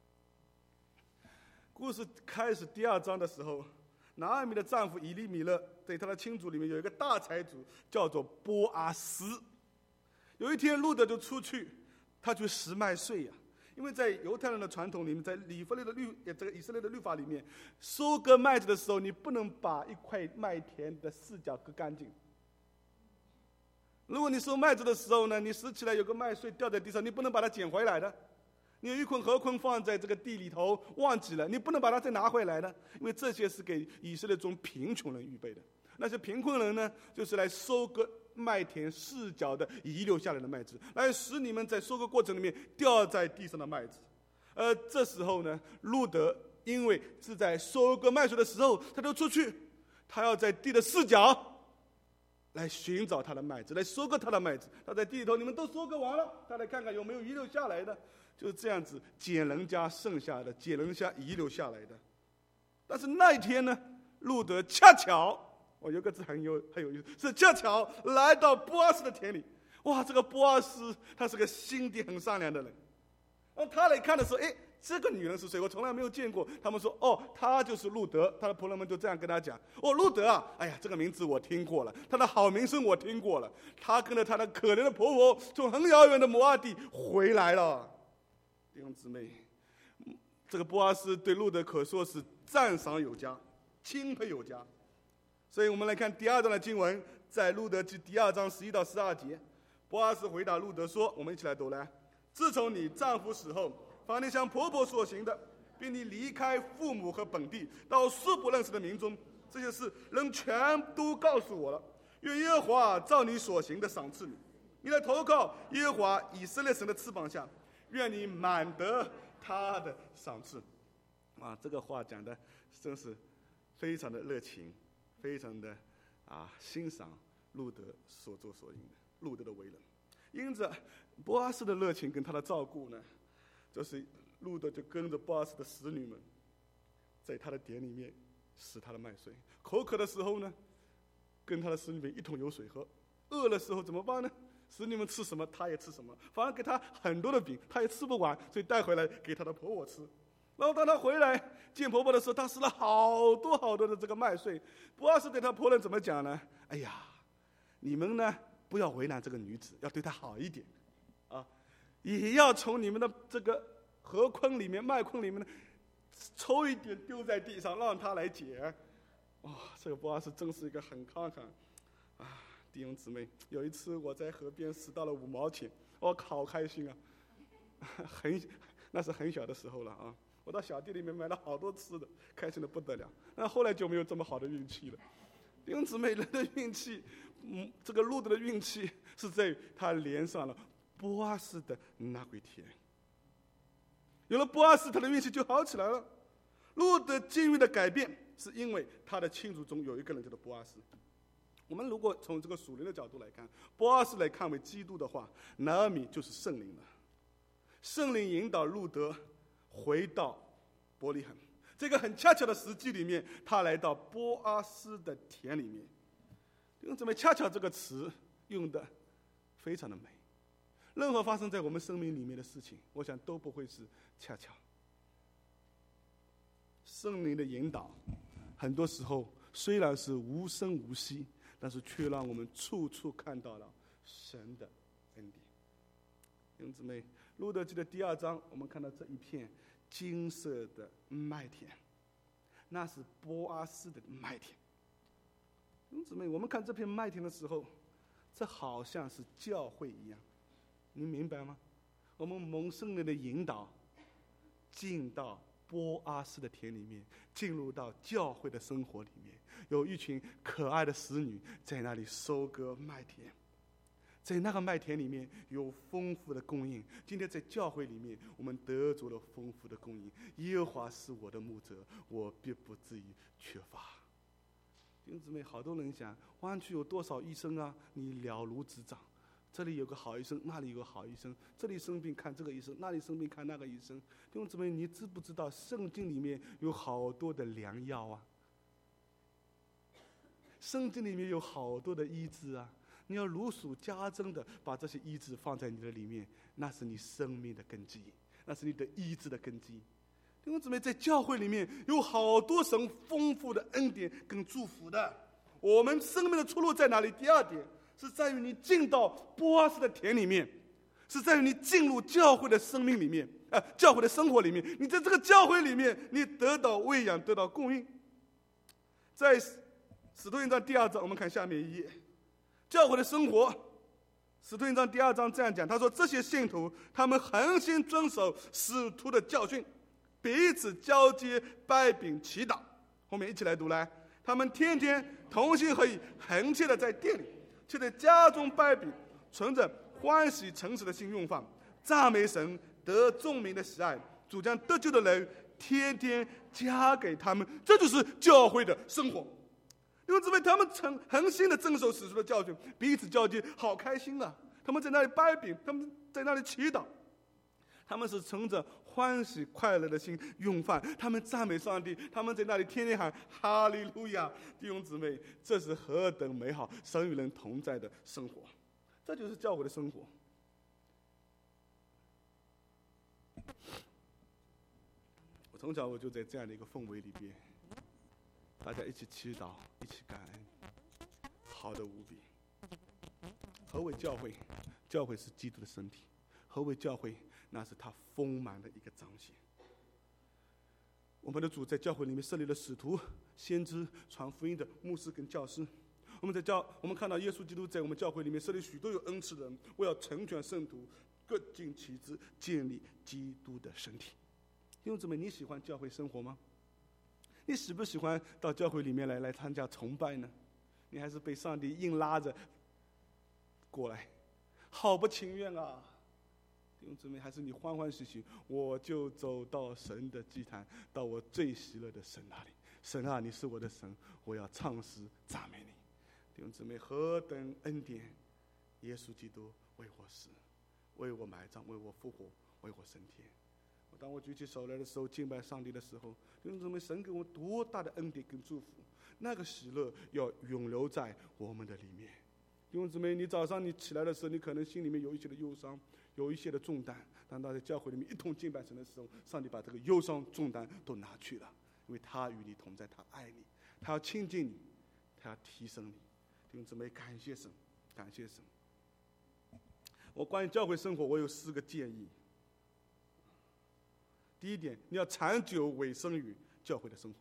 故事开始第二章的时候，拿俄米的丈夫以利米勒对他的亲族里面有一个大财主，叫做波阿斯。有一天路德就出去，他去拾麦穗呀、啊。因为在犹太人的传统里面，在以色列的律这个以色列的律法里面，收割麦子的时候，你不能把一块麦田的四角割干净。如果你收麦子的时候呢，你拾起来有个麦穗掉在地上，你不能把它捡回来的。你有一捆禾捆放在这个地里头，忘记了，你不能把它再拿回来的，因为这些是给以色列中贫穷人预备的。那些贫困人呢，就是来收割麦田四角的遗留下来的麦子，来使你们在收割过程里面掉在地上的麦子。而这时候呢，路德因为是在收割麦穗的时候，他就出去，他要在地的四角来寻找他的麦子，来收割他的麦子。他在地里头，你们都收割完了，他来看看有没有遗留下来的，就是这样子捡人家剩下的，捡人家遗留下来的。但是那一天呢，路德恰巧，我有个字很有很有意思，是恰巧来到波阿斯的田里。哇，这个波阿斯他是个心地很善良的人。然后他来看的时候，哎，这个女人是谁？我从来没有见过。他们说，哦，她就是路德。他的仆人们就这样跟他讲，哦，路德啊，哎呀，这个名字我听过了，他的好名声我听过了。他跟着他的可怜的婆婆从很遥远的摩押地回来了。弟兄姊妹，这个波阿斯对路德可说是赞赏有加，钦佩有加。所以我们来看第二章的经文，在路德记第二章十一到十二节，波阿斯回答路德说：“我们一起来读来。自从你丈夫死后，凡你向婆婆所行的，并你离开父母和本地，到素不认识的民中，这些事人全都告诉我了。愿耶和华照你所行的赏赐你，你来投靠耶和华以色列神的翅膀下，愿你满得他的赏赐。”啊，这个话讲的真是非常的热情。非常的啊欣赏路德所作所言的路德的为人，因着波阿斯的热情跟他的照顾呢，就是路德就跟着波阿斯的使女们，在他的田里面拾他的麦穗。口渴的时候呢，跟他的使女们一同有水喝。饿的时候怎么办呢？使女们吃什么，他也吃什么，反而给他很多的饼，他也吃不完，所以带回来给他的婆婆吃。然后当他回来见婆婆的时候，他拾了好多好多的这个麦穗。波阿斯对他婆人怎么讲呢？哎呀，你们呢不要为难这个女子，要对她好一点，啊，也要从你们的这个禾捆里面、麦捆里面呢抽一点丢在地上，让他来捡。哇、哦，这个波阿斯真是一个很慷慨啊！弟兄姊妹，有一次我在河边拾到了五毛钱，我好开心啊！很，那是很小的时候了啊！我到小店里面买了好多吃的，开心的不得了。那后来就没有这么好的运气了。弟兄姊妹，人的运气，嗯，这个路德的运气是在于他连上了波阿斯的那归田。有了波阿斯，他的运气就好起来了。路德境遇的改变，是因为他的亲族中有一个人叫做波阿斯。我们如果从这个属灵的角度来看，波阿斯来看为基督的话，拿俄米就是圣灵了。圣灵引导路德回到伯利恒，这个很恰巧的时机里面，他来到波阿斯的田里面。用这么恰巧这个词用的非常的美。任何发生在我们生命里面的事情，我想都不会是恰巧。圣灵的引导，很多时候虽然是无声无息，但是却让我们处处看到了神的恩典。弟兄姊妹，路德记的第二章，我们看到这一片金色的麦田，那是波阿斯的麦田。弟兄姊妹，我们看这片麦田的时候，这好像是教会一样，你明白吗？我们蒙圣灵的引导，进到波阿斯的田里面，进入到教会的生活里面，有一群可爱的使女在那里收割麦田，在那个麦田里面有丰富的供应。今天在教会里面，我们得着了丰富的供应。耶和华是我的牧者，我必不至于缺乏。弟兄姊妹，好多人想，湾区有多少医生啊？你了如指掌。这里有个好医生，那里有个好医生，这里生病看这个医生，那里生病看那个医生。弟兄姊妹，你知不知道圣经里面有好多的良药啊？圣经里面有好多的医治啊！你要如数家珍的把这些医治放在你的里面，那是你生命的根基，那是你的医治的根基。弟兄姊妹，在教会里面有好多神丰富的恩典跟祝福的。我们生命的出路在哪里？第二点是在于你进到波阿斯的田里面，是在于你进入教会的生命里面，呃，教会的生活里面。你在这个教会里面，你得到喂养，得到供应。在使徒行传第二章，我们看下面一页，教会的生活。使徒行传第二章这样讲，他说：这些信徒，他们恒心遵守使徒的教训，彼此交接，掰饼祈祷。后面一起来读来，他们天天同心合意，恒切的在店里，却在家中掰饼，存着欢喜诚实的心用饭，赞美神，得众民的喜爱。主将得救的人天天加给他们，这就是教会的生活。弟兄姊妹，他们诚恒心的遵守使徒的教训，彼此交接，好开心啊！他们在那里掰饼，他们在那里祈祷，他们是存着欢喜快乐的心用饭，他们赞美上帝，他们在那里天天喊哈利路亚。弟兄姊妹，这是何等美好，神与人同在的生活，这就是教会的生活。我从小我就在这样的一个氛围里边，大家一起祈祷，一起感恩，好的无比。何为教会？教会是基督的身体。何为教会？那是他丰满的一个彰显。我们的主在教会里面设立了使徒、先知、传福音的牧师跟教师。我们在教，我们看到耶稣基督在我们教会里面设立许多有恩赐的人，为要成全圣徒，各尽其职，建立基督的身体。弟兄姊妹，你喜欢教会生活吗？你喜不喜欢到教会里面来来参加崇拜呢？你还是被上帝硬拉着过来，好不情愿啊！弟兄姊妹，还是你欢欢喜喜，我就走到神的祭坛，到我最喜乐的神那里。神啊，你是我的神，我要唱诗赞美你。弟兄姊妹，何等恩典！耶稣基督为我死，为我埋葬，为我复活，为我升天。当我举起手来的时候，敬拜上帝的时候，弟兄姊妹，神给我多大的恩典跟祝福，那个喜乐要永留在我们的里面。弟兄姊妹，你早上你起来的时候，你可能心里面有一些的忧伤，有一些的重担，当到在教会里面一同敬拜神的时候，上帝把这个忧伤重担都拿去了，因为他与你同在，他爱你，他要亲近你，他要提升你。弟兄姊妹，感谢神，感谢神。我关于教会生活，我有四个建议。 第一点，你要长久委身于教会的生活。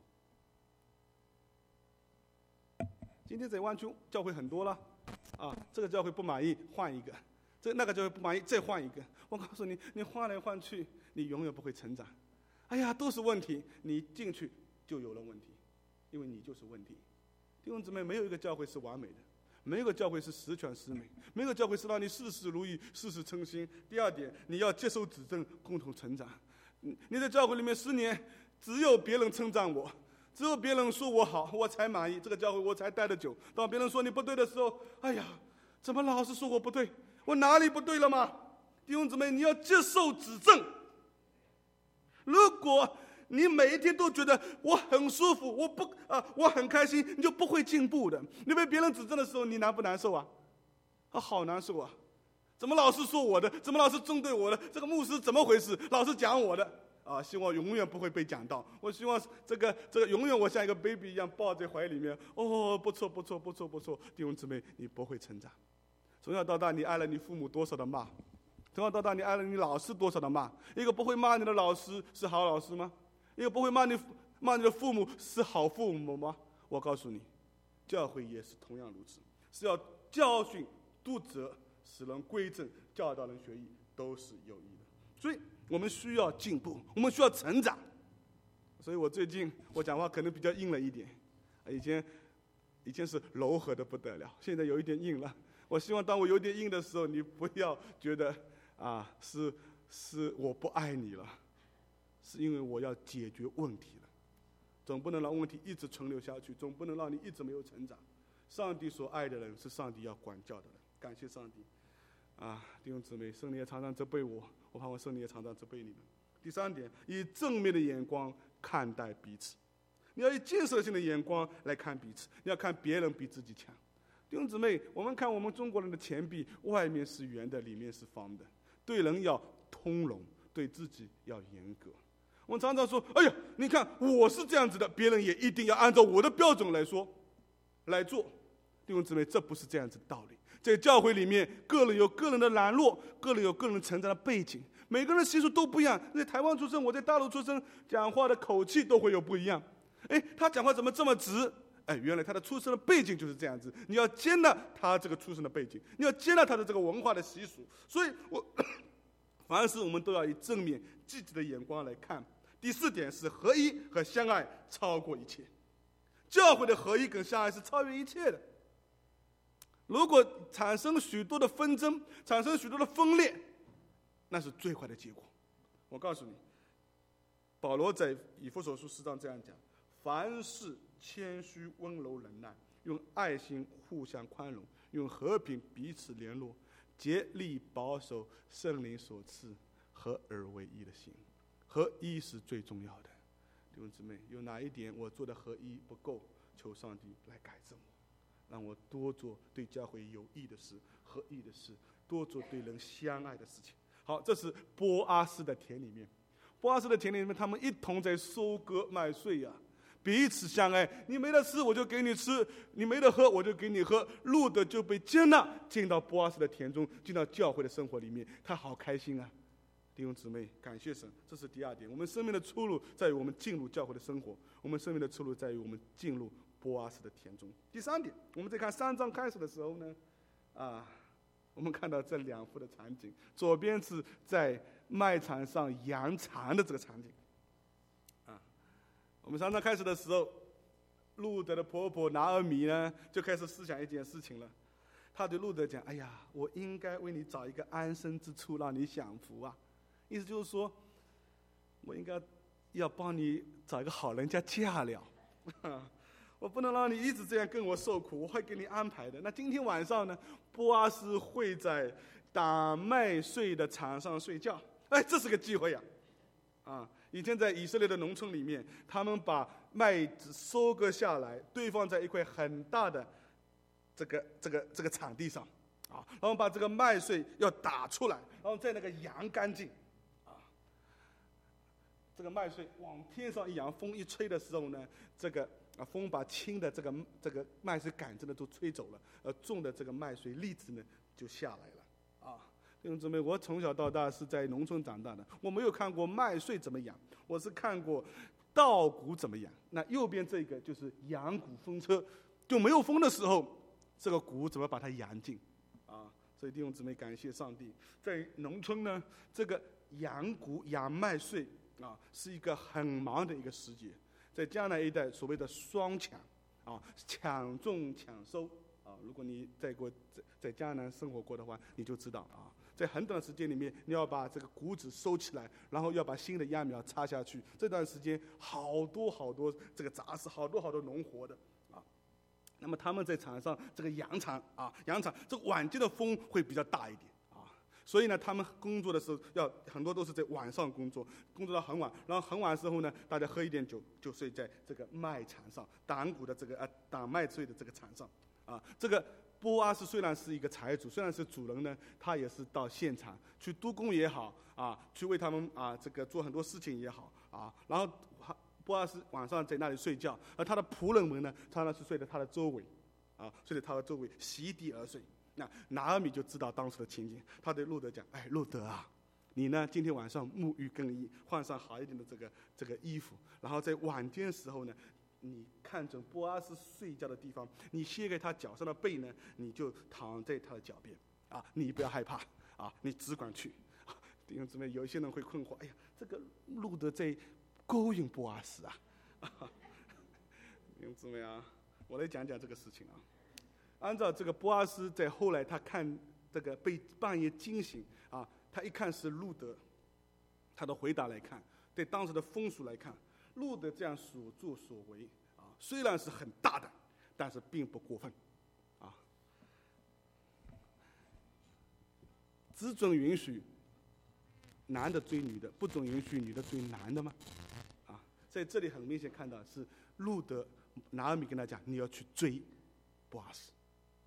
今天在湾区教会很多了，啊，这个教会不满意换一个，这那个教会不满意再换一个。我告诉你，你换来换去，你永远不会成长。哎呀，都是问题，你进去就有了问题，因为你就是问题。弟兄姊妹，没有一个教会是完美的，没有一个教会是十全十美，没有一个教会是让你事事如意、事事称心。第二点，你要接受指正，共同成长。你在教会里面十年，只有别人称赞我，只有别人说我好，我才满意，这个教会我才待得久。当别人说你不对的时候，哎呀，怎么老是说我不对？我哪里不对了吗？弟兄姊妹，你要接受指正。如果你每一天都觉得我很舒服，我不啊，我很开心，你就不会进步的。你被别人指正的时候，你难不难受啊？啊，好难受啊！怎么老是说我的？怎么老是针对我的？这个牧师怎么回事？老是讲我的啊！希望永远不会被讲到。我希望这个这个永远我像一个 baby 一样抱在怀里面。哦，不错不错不错不错，弟兄姊妹，你不会成长。从小到大，你挨了你父母多少的骂？从小到大，你挨了你老师多少的骂？一个不会骂你的老师是好老师吗？一个不会骂你骂你的父母是好父母吗？我告诉你，教会也是同样如此，是要教训、督责、使人归正、教导人学艺，都是有益的。所以我们需要进步，我们需要成长。所以我最近我讲话可能比较硬了一点，以前以前是柔和的不得了，现在有一点硬了。我希望当我有点硬的时候，你不要觉得啊，是是我不爱你了，是因为我要解决问题了。总不能让问题一直存留下去，总不能让你一直没有成长。上帝所爱的人是上帝要管教的人，感谢上帝。啊，弟兄姊妹，圣灵也常常责备我，我盼望圣灵也常常责备你们。第三点，以正面的眼光看待彼此，你要以建设性的眼光来看彼此，你要看别人比自己强。弟兄姊妹，我们看我们中国人的钱币，外面是圆的，里面是方的，对人要通融，对自己要严格。我们常常说，哎呀，你看我是这样子的，别人也一定要按照我的标准来说来做。弟兄姊妹，这不是这样子的道理。在教会里面，个人有个人的软弱，个人有个人成长的背景，每个人的习俗都不一样。在台湾出生，我在大陆出生，讲话的口气都会有不一样。哎，他讲话怎么这么直？哎，原来他的出生的背景就是这样子。你要接纳他这个出生的背景，你要接纳他的这个文化的习俗。所以我凡事我们都要以正面积极的眼光来看。第四点是合一和相爱超过一切。教会的合一跟相爱是超越一切的。如果产生许多的纷争，产生许多的分裂，那是最坏的结果。我告诉你，保罗在以弗所书四章这样讲：凡事谦虚、温柔、忍耐，用爱心互相宽容，用和平彼此联络，竭力保守圣灵所赐合而为一的心。合一是最重要的。弟兄姊妹，有哪一点我做的合一不够，求上帝来改正我，让我多做对教会有益的事、合一的事，多做对人相爱的事情。好，这是波阿斯的田里面，波阿斯的田里面，他们一同在收割麦穗呀、啊，彼此相爱。你没得吃，我就给你吃；你没得喝，我就给你喝。路德就被接纳，进到波阿斯的田中，进到教会的生活里面，他好开心啊！弟兄姊妹，感谢神，这是第二点。我们生命的出路在于我们进入教会的生活，我们生命的出路在于我们进入波阿斯的田中。第三点，我们在看三章开始的时候呢，啊，我们看到这两幅的场景，左边是在麦场上扬场的这个场景，啊，我们三章开始的时候，路德的婆婆拿俄米呢就开始思想一件事情了。她对路德讲：“哎呀，我应该为你找一个安身之处，让你享福啊。”意思就是说，我应该要帮你找一个好人家嫁了，我不能让你一直这样跟我受苦，我会给你安排的。那今天晚上呢，波阿斯会在打麦穗的场上睡觉，哎，这是个机会呀！啊，以前在以色列的农村里面，他们把麦子收割下来，堆放在一块很大的这个这个这个场地上，啊，然后把这个麦穗要打出来，然后在那个扬干净。这个麦穗往天上一扬，风一吹的时候呢，这个啊风把轻的这个这个麦穗杆子呢都吹走了，呃重的这个麦穗粒子呢就下来了啊。 弟兄姊妹，我从小到大是在农村长大的，我没有看过麦穗怎么养，我是看过稻谷怎么养。那右边这个就是养谷风车，就没有风的时候，这个谷怎么把它养尽啊？所以弟兄姊妹，感谢上帝，在农村呢，这个养谷养麦穗啊，是一个很忙的一个时节。在江南一带，所谓的双抢啊，抢种抢收啊。如果你在过在在江南生活过的话，你就知道啊，在很短的时间里面，你要把这个谷子收起来，然后要把新的秧苗插下去。这段时间好多好多这个杂事，好多好多农活的啊。那么他们在场上这个羊场啊，羊场这个晚间的风会比较大一点啊，所以呢，他们工作的时候要很多都是在晚上工作，工作到很晚，然后很晚的时候呢，大家喝一点酒就睡在这个麦场上，打谷的这个啊打麦穗的这个场上啊。这个波阿斯虽然是一个财主，虽然是主人呢，他也是到现场去督工也好啊，去为他们啊这个做很多事情也好啊，然后波阿斯晚上在那里睡觉，而他的仆人们呢，常常是睡在他的周围，啊，睡在他的周围，席地而睡。那拿俄米就知道当时的情景，他对路德讲：“哎，路德啊，你呢今天晚上沐浴更衣，换上好一点的这个这个衣服，然后在晚间时候呢，你看准波阿斯睡觉的地方，你掀开他脚上的被呢，你就躺在他的脚边，啊，你不要害怕，啊，你只管去。”弟兄姊妹，有一些人会困惑：“哎呀，这个路德在勾引波阿斯啊！”弟兄姊妹啊，我来讲讲这个事情啊。按照这个波阿斯在后来他看这个被半夜惊醒啊，他一看是路德，他的回答来看，对当时的风俗来看，路德这样所作所为啊，虽然是很大胆，但是并不过分啊。只准允许男的追女的，不准允许女的追男的吗？啊，在这里很明显看到是路德拿俄米跟他讲，你要去追波阿斯。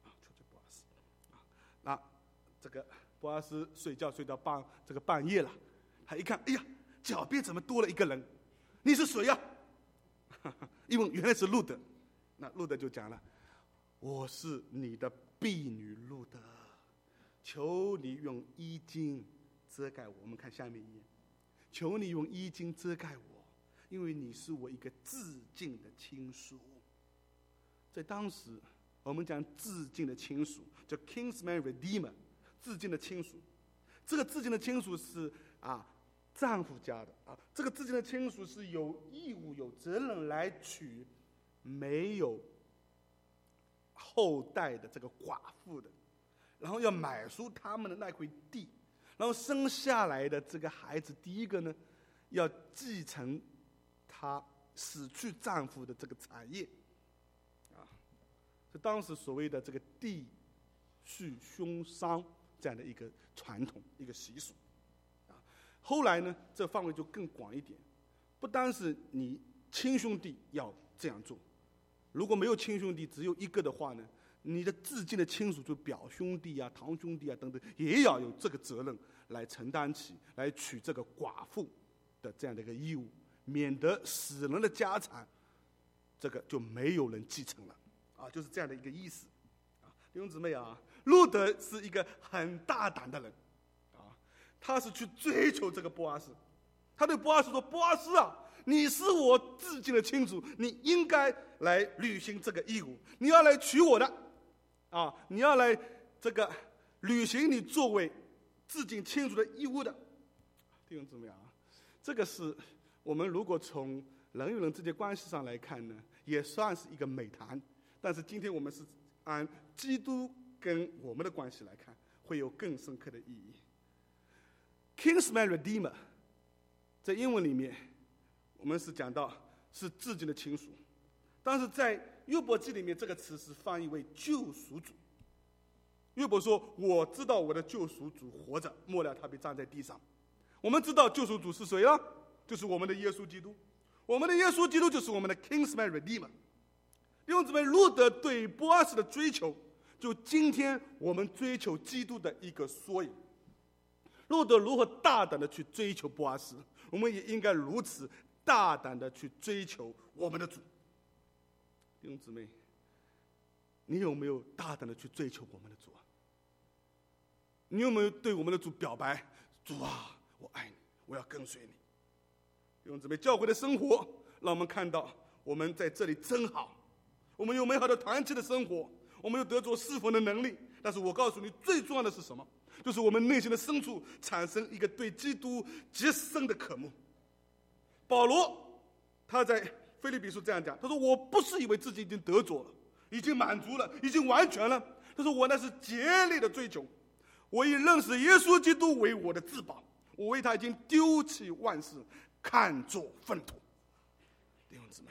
啊，这个波阿斯睡觉睡到半这个半夜了，他一看，哎呀，脚边怎么多了一个人？你是谁呀？一问原来是路德。那路德就讲了：“我是你的婢女路德，求你用衣襟遮盖我。”我们看下面一页，求你用衣襟遮盖我，因为你是我一个至近的亲属。在当时，我们讲至近的亲属叫 kinsman redeemer， 至近的亲属。这个至近的亲属是啊丈夫家的啊，这个至近的亲属是有义务有责任来娶没有后代的这个寡妇的，然后要买赎他们的那块地，然后生下来的这个孩子第一个呢，要继承她死去丈夫的这个产业。是当时所谓的这个弟婿兄丧这样的一个传统一个习俗啊。后来呢，这范围就更广一点，不单是你亲兄弟要这样做，如果没有亲兄弟只有一个的话呢，你的至近的亲属，就表兄弟啊堂兄弟啊等等，也要有这个责任来承担起来娶这个寡妇的这样的一个义务，免得死人的家产这个就没有人继承了啊，就是这样的一个意思啊。弟兄姊妹啊，路德是一个很大胆的人啊，他是去追求这个波阿斯，他对波阿斯说：“波阿斯啊，你是我至近的亲属，你应该来履行这个义务，你要来娶我的啊，你要来这个履行你作为至近亲属的义务的。”弟兄姊妹啊，这个是我们如果从人与人之间关系上来看呢，也算是一个美谈。但是今天我们是按基督跟我们的关系来看，会有更深刻的意义。Kinsman Redeemer 在英文里面，我们是讲到是至近的亲属，但是在约伯记里面，这个词是翻译为救赎主。约伯说：“我知道我的救赎主活着，末了他被葬在地上。”我们知道救赎主是谁了？就是我们的耶稣基督。我们的耶稣基督就是我们的 Kinsman Redeemer。弟兄姊妹，路德对波阿斯的追求，就今天我们追求基督的一个缩影。路德如何大胆的去追求波阿斯，我们也应该如此大胆的去追求我们的主。弟兄姊妹，你有没有大胆的去追求我们的主啊？ 你有没有对我们的主表白？主啊，我爱你，我要跟随你。弟兄姊妹，教会的生活让我们看到我们在这里真好，我们有美好的团契的生活，我们有得着侍奉的能力。但是我告诉你，最重要的是什么？就是我们内心的深处产生一个对基督极深的渴慕。保罗他在腓立比书这样讲，他说：“我不是以为自己已经得着了，已经满足了，已经完全了。他说我那是竭力的追求，我以认识耶稣基督为我的至宝，我为他已经丢弃万事，看作粪土。”弟兄姊妹，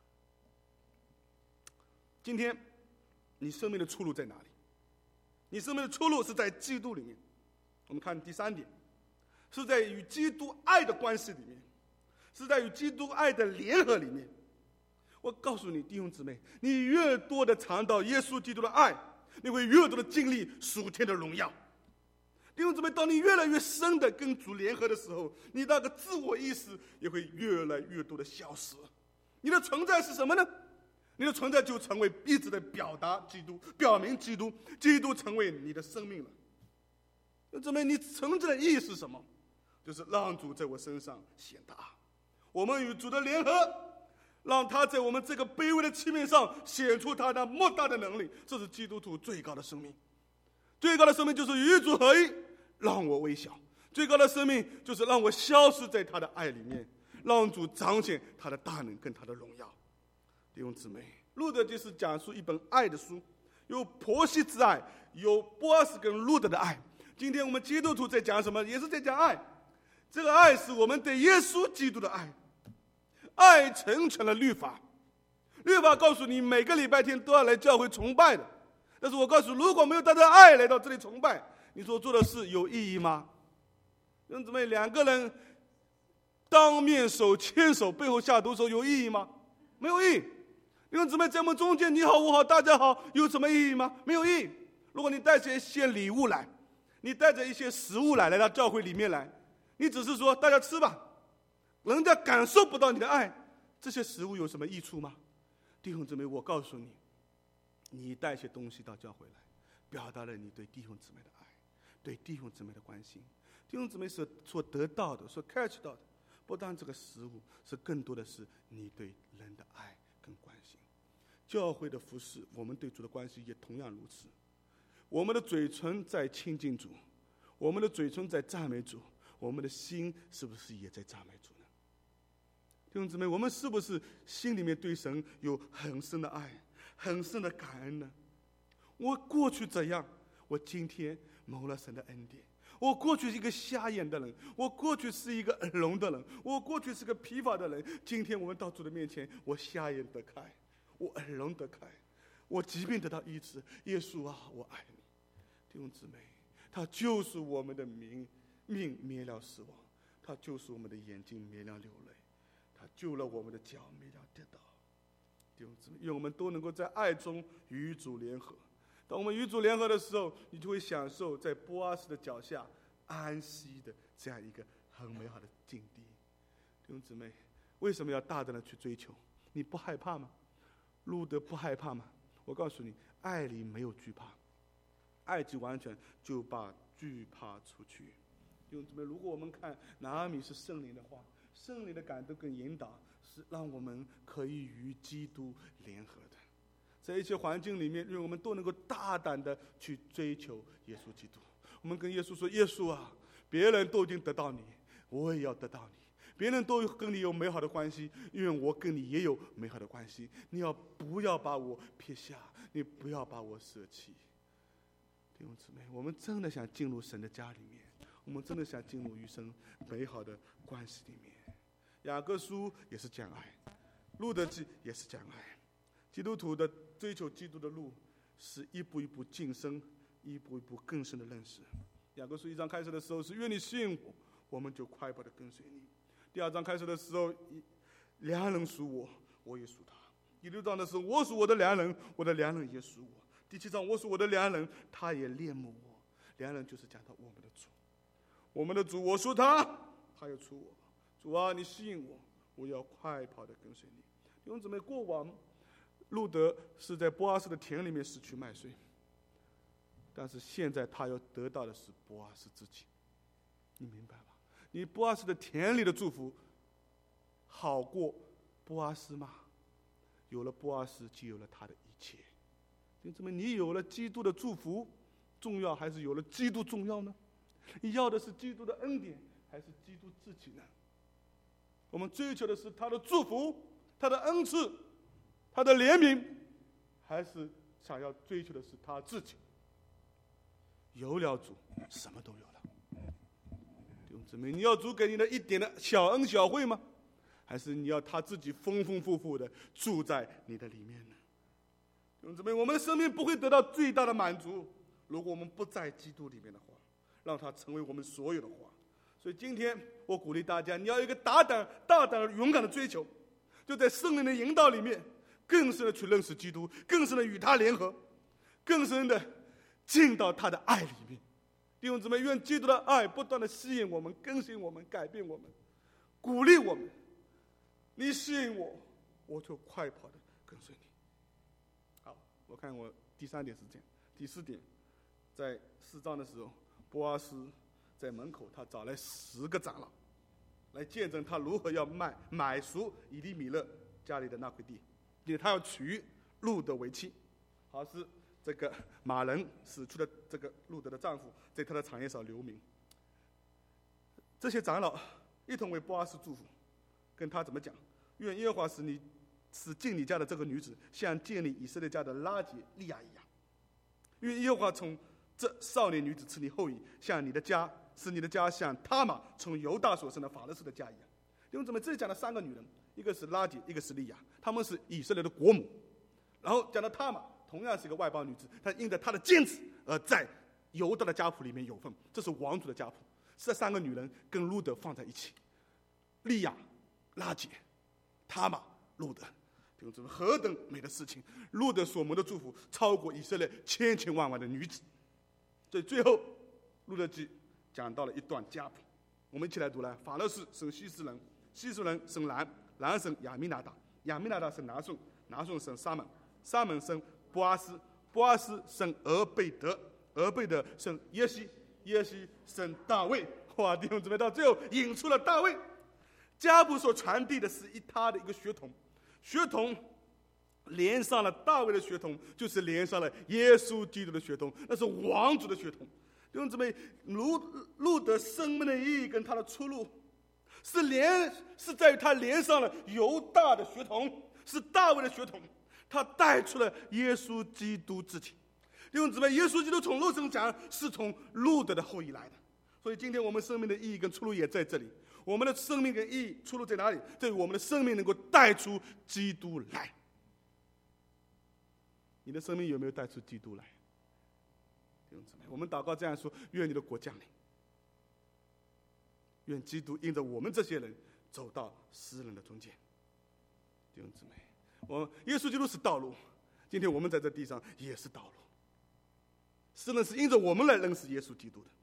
今天你生命的出路在哪里？你生命的出路是在基督里面。我们看第三点，是在与基督爱的关系里面，是在与基督爱的联合里面。我告诉你，弟兄姊妹，你越多的尝到耶稣基督的爱，你会越多的经历属天的荣耀。弟兄姊妹，当你越来越深的跟主联合的时候，你那个自我意识也会越来越多的消失。你的存在是什么呢？你的存在就成为一直在表达基督，表明基督，基督成为你的生命了。弟兄姊妹，你存在的意义是什么？就是让主在我身上显大。我们与主的联合，让他在我们这个卑微的器皿上显出他那莫大的能力，这是基督徒最高的生命。最高的生命就是与主合一，让我微小。最高的生命就是让我消失在他的爱里面，让主彰显他的大能跟他的荣耀。弟兄姊妹，路德记是讲述一本爱的书，有婆媳之爱，有波阿斯跟路德的爱。今天我们基督徒在讲什么？也是在讲爱。这个爱是我们对耶稣基督的爱。爱成全了律法，律法告诉你每个礼拜天都要来教会崇拜的。但是我告诉你，如果没有带着爱来到这里崇拜，你所做的事有意义吗？弟兄姊妹，两个人当面手牵手，背后下毒手有意义吗？没有意义。弟兄姊妹，在我们中间，你好我好大家好，有什么意义吗？没有意义。如果你带着一些礼物来，你带着一些食物来来到教会里面来，你只是说大家吃吧，人家感受不到你的爱，这些食物有什么益处吗？弟兄姊妹，我告诉你，你带些东西到教会来，表达了你对弟兄姊妹的爱，对弟兄姊妹的关心。弟兄姊妹所所得到的，所 catch 到的，不但这个食物，是更多的是你对人的爱跟关心。教会的服事，我们对主的关系也同样如此。我们的嘴唇在亲近主，我们的嘴唇在赞美主，我们的心是不是也在赞美主呢？弟兄姊妹，我们是不是心里面对神有很深的爱，很深的感恩呢？我过去怎样，我今天蒙了神的恩典。我过去是一个瞎眼的人，我过去是一个耳聋的人，我过去是个疲乏的人。今天我们到主的面前，我瞎眼得开，我耳聋得开，我疾病得到医治。耶稣啊，我爱你。弟兄姊妹，他救赎我们的命命免了死亡，他救赎我们的眼睛免了流泪，他救了我们的脚免了跌倒。弟兄姊妹，愿我们都能够在爱中与主联合。当我们与主联合的时候，你就会享受在波阿斯的脚下安息的这样一个很美好的境地。弟兄姊妹，为什么要大胆的去追求？你不害怕吗？路德不害怕吗？我告诉你，爱里没有惧怕，爱既完全，就把惧怕除去。弟兄姊妹，如果我们看拿阿米是圣灵的话，圣灵的感动跟引导是让我们可以与基督联合的。在一些环境里面，让我们都能够大胆的去追求耶稣基督。我们跟耶稣说：耶稣啊，别人都已经得到你，我也要得到你。别人都跟你有美好的关系，因为我跟你也有美好的关系。你要不要把我撇下？你不要把我舍弃。弟兄姊妹，我们真的想进入神的家里面，我们真的想进入与神美好的关系里面。雅各书也是讲爱，路德记也是讲爱。基督徒的追求基督的路，是一步一步晋升，一步一步更深的认识。雅各书一章开始的时候是愿你信我，我们就快跑的跟随你。第二章开始的时候，良人属我，我也属他。第六章的时候，我属我的良人，我的良人也属我。第七章，我属我的良人，他也恋慕我。良人就是讲到我们的主，我们的主，我属他，他也属我。主啊，你吸引我，我要快跑的跟随你。弟兄姊妹，过往路德是在波阿斯的田里面拾取麦穗， 但是现在他要得到的是波阿斯自己，你明白吧？你波阿斯的田里的祝福好过波阿斯吗？有了波阿斯，就有了他的一切。弟兄姊妹，你有了基督的祝福重要，还是有了基督重要呢？你要的是基督的恩典，还是基督自己呢？我们追求的是他的祝福，他的恩赐，他的怜悯，还是想要追求的是他自己？有了主，什么都有了。弟兄姊妹，你要主给你的一点的小恩小惠吗？还是你要他自己丰丰富富的住在你的里面呢？弟兄姊妹，我们的生命不会得到最大的满足，如果我们不在基督里面的话，让他成为我们所有的话。所以今天我鼓励大家，你要有一个大胆、大胆、勇敢的追求，就在圣灵的引导里面，更深的去认识基督，更深的与他联合，更深的进到他的爱里面。弟兄姊妹，愿基督的爱不断的吸引我们，更新我们，改变我们，鼓励我们。你吸引我，我就快跑的跟随你。好，我看我第三点是这样。第四点，在四章的时候，波阿斯在门口，他找来十个长老，来见证他如何要卖买赎以利米勒家里的那块地，因为他要娶路德为妻，好使这个马人死去的这个路德的丈夫在他的产业上留名。这些长老一同为波阿斯祝福，跟他怎么讲？愿耶和华使你使进你家的这个女子，像建立以色列家的拉结利亚一样。愿耶和华从这少年女子赐你后裔，像你的家，使你的家像他玛从犹大所生的法勒斯的家一样。弟兄姊妹，这里讲了三个女人，一个是拉结，一个是利亚，她们是以色列的国母。然后讲到他玛，同样是一个外邦女子，她因着她的坚持而在犹大的家谱里面有份，这是王族的家谱。这三个女人跟路德放在一起，利亚、拉结、他玛、路德，弟兄姊妹，何等美的事情！路德所蒙的祝福超过以色列千千万万的女子。所以最后，路德记讲到了一段家谱，我们一起来读来。法勒士生希斯人，希斯人生兰，兰生亚米拿达，亚米拿达生拿顺，拿顺生沙门，沙门生波阿斯，波阿斯生俄贝德，俄贝德生耶西，耶西生大卫。哇，弟兄姊妹，到最后引出了大卫。家谱所传递的是一他的一个血统，血统连上了大卫的血统，就是连上了耶稣基督的血统，那是王族的血统。弟兄姊妹，路路德生命的意义跟他的出路，是连是在于他连上了犹大的血统，是大卫的血统，他带出了耶稣基督自己。弟兄姊妹，耶稣基督从肉身讲是从路德的后裔来的，所以今天我们生命的意义跟出路也在这里。我们的生命跟意义出路在哪里？在于我们的生命能够带出基督来。你的生命有没有带出基督来？弟兄姊妹，我们祷告这样说：愿你的国降临，愿基督因着我们这些人走到世人的中间。弟兄姊妹，我耶稣基督是道路，今天我们在这地上也是道路。世人是因着我们来认识耶稣基督的，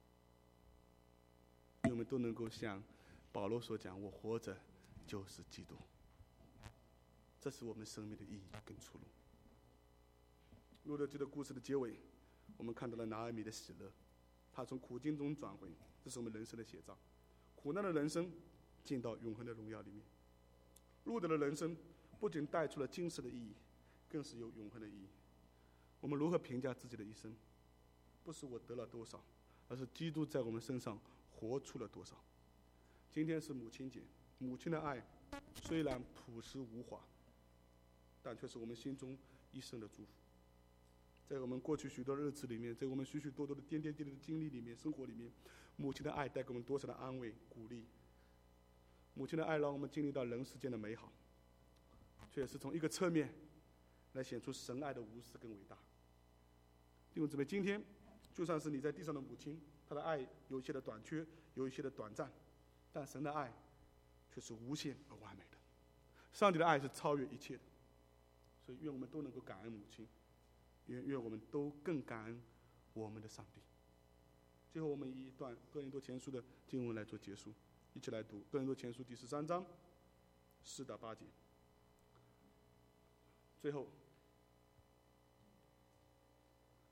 我们都能够像保罗所讲，我活着就是基督。这是我们生命的意义跟出路。路德记的故事的结尾，我们看到了拿俄米的喜乐，他从苦境中转回，这是我们人生的写照。苦难的人生进到永恒的荣耀里面。路德的人生不仅带出了今世的意义，更是有永恒的意义。我们如何评价自己的一生？不是我得了多少，而是基督在我们身上活出了多少。今天是母亲节，母亲的爱虽然朴实无华，但却是我们心中一生的祝福。在我们过去许多日子里面，在我们许许多多的点点滴滴的经历里面，生活里面，母亲的爱带给我们多少的安慰鼓励。母亲的爱让我们经历到人世间的美好，却是从一个侧面来显出神爱的无私跟伟大。弟兄姊妹，今天就算是你在地上的母亲，她的爱有一些的短缺，有一些的短暂，但神的爱却是无限而完美的。上帝的爱是超越一切的，所以愿我们都能够感恩母亲，愿愿我们都更感恩我们的上帝。最后，我们以一段哥林多前书的经文来做结束，一起来读哥林多前书第十三章四到八节。最后，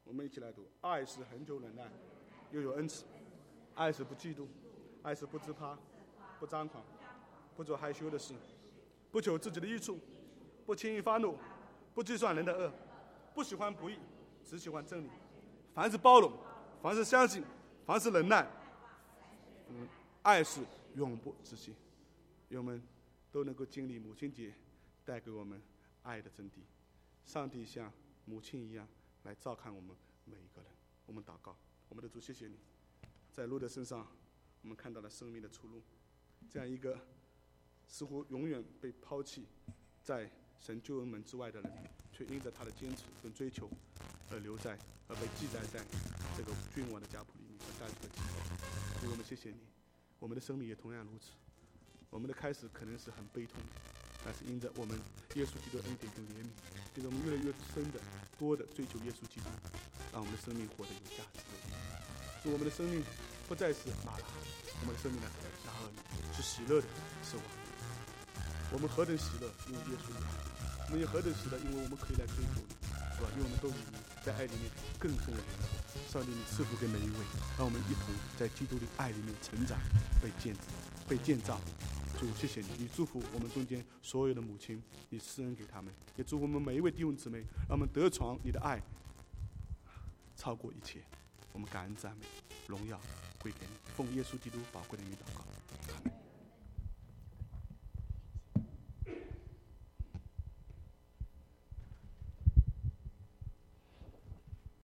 我们一起来读：爱是恒久忍耐，又有恩慈；爱是不嫉妒，爱是不自夸，不张狂，不做害羞的事，不求自己的益处，不轻易发怒，不计算人的恶，不喜欢不义，只喜欢真理。凡是包容，凡是相信，凡是忍耐，嗯，爱是永不止息。愿我们都能够经历母亲节带给我们爱的真谛。上帝像母亲一样来照看我们每一个人。我们祷告，我们的主，谢谢你，在路德身上我们看到了生命的出路。这样一个似乎永远被抛弃在神救恩门之外的人，却因着他的坚持跟追求而留在而被记载在这个君王的家谱里面，而带出了记号。所以我们谢谢你，我们的生命也同样如此。我们的开始可能是很悲痛的，但是因着我们耶稣基督的恩典跟怜悯，因着我们越来越深的多的追求耶稣基督，让我们的生命活得有价值的。使我们的生命不再是马拉，我们的生命呢，然而是喜乐的生活。我们何等喜乐，因为耶稣来；我们也何等喜乐，因为我们可以来追求你，是吧？因为我们都与你在爱里面更深的联合。上帝，你赐福给每一位，让我们一同在基督的爱里面成长，被建被建造。主，谢谢你，你祝福我们中间所有的母亲，你施恩给他们，也祝福我们每一位弟兄姊妹，让我们得传你的爱超过一切。我们感恩赞美荣耀归给你，奉耶稣基督宝贵的名祷告，阿们。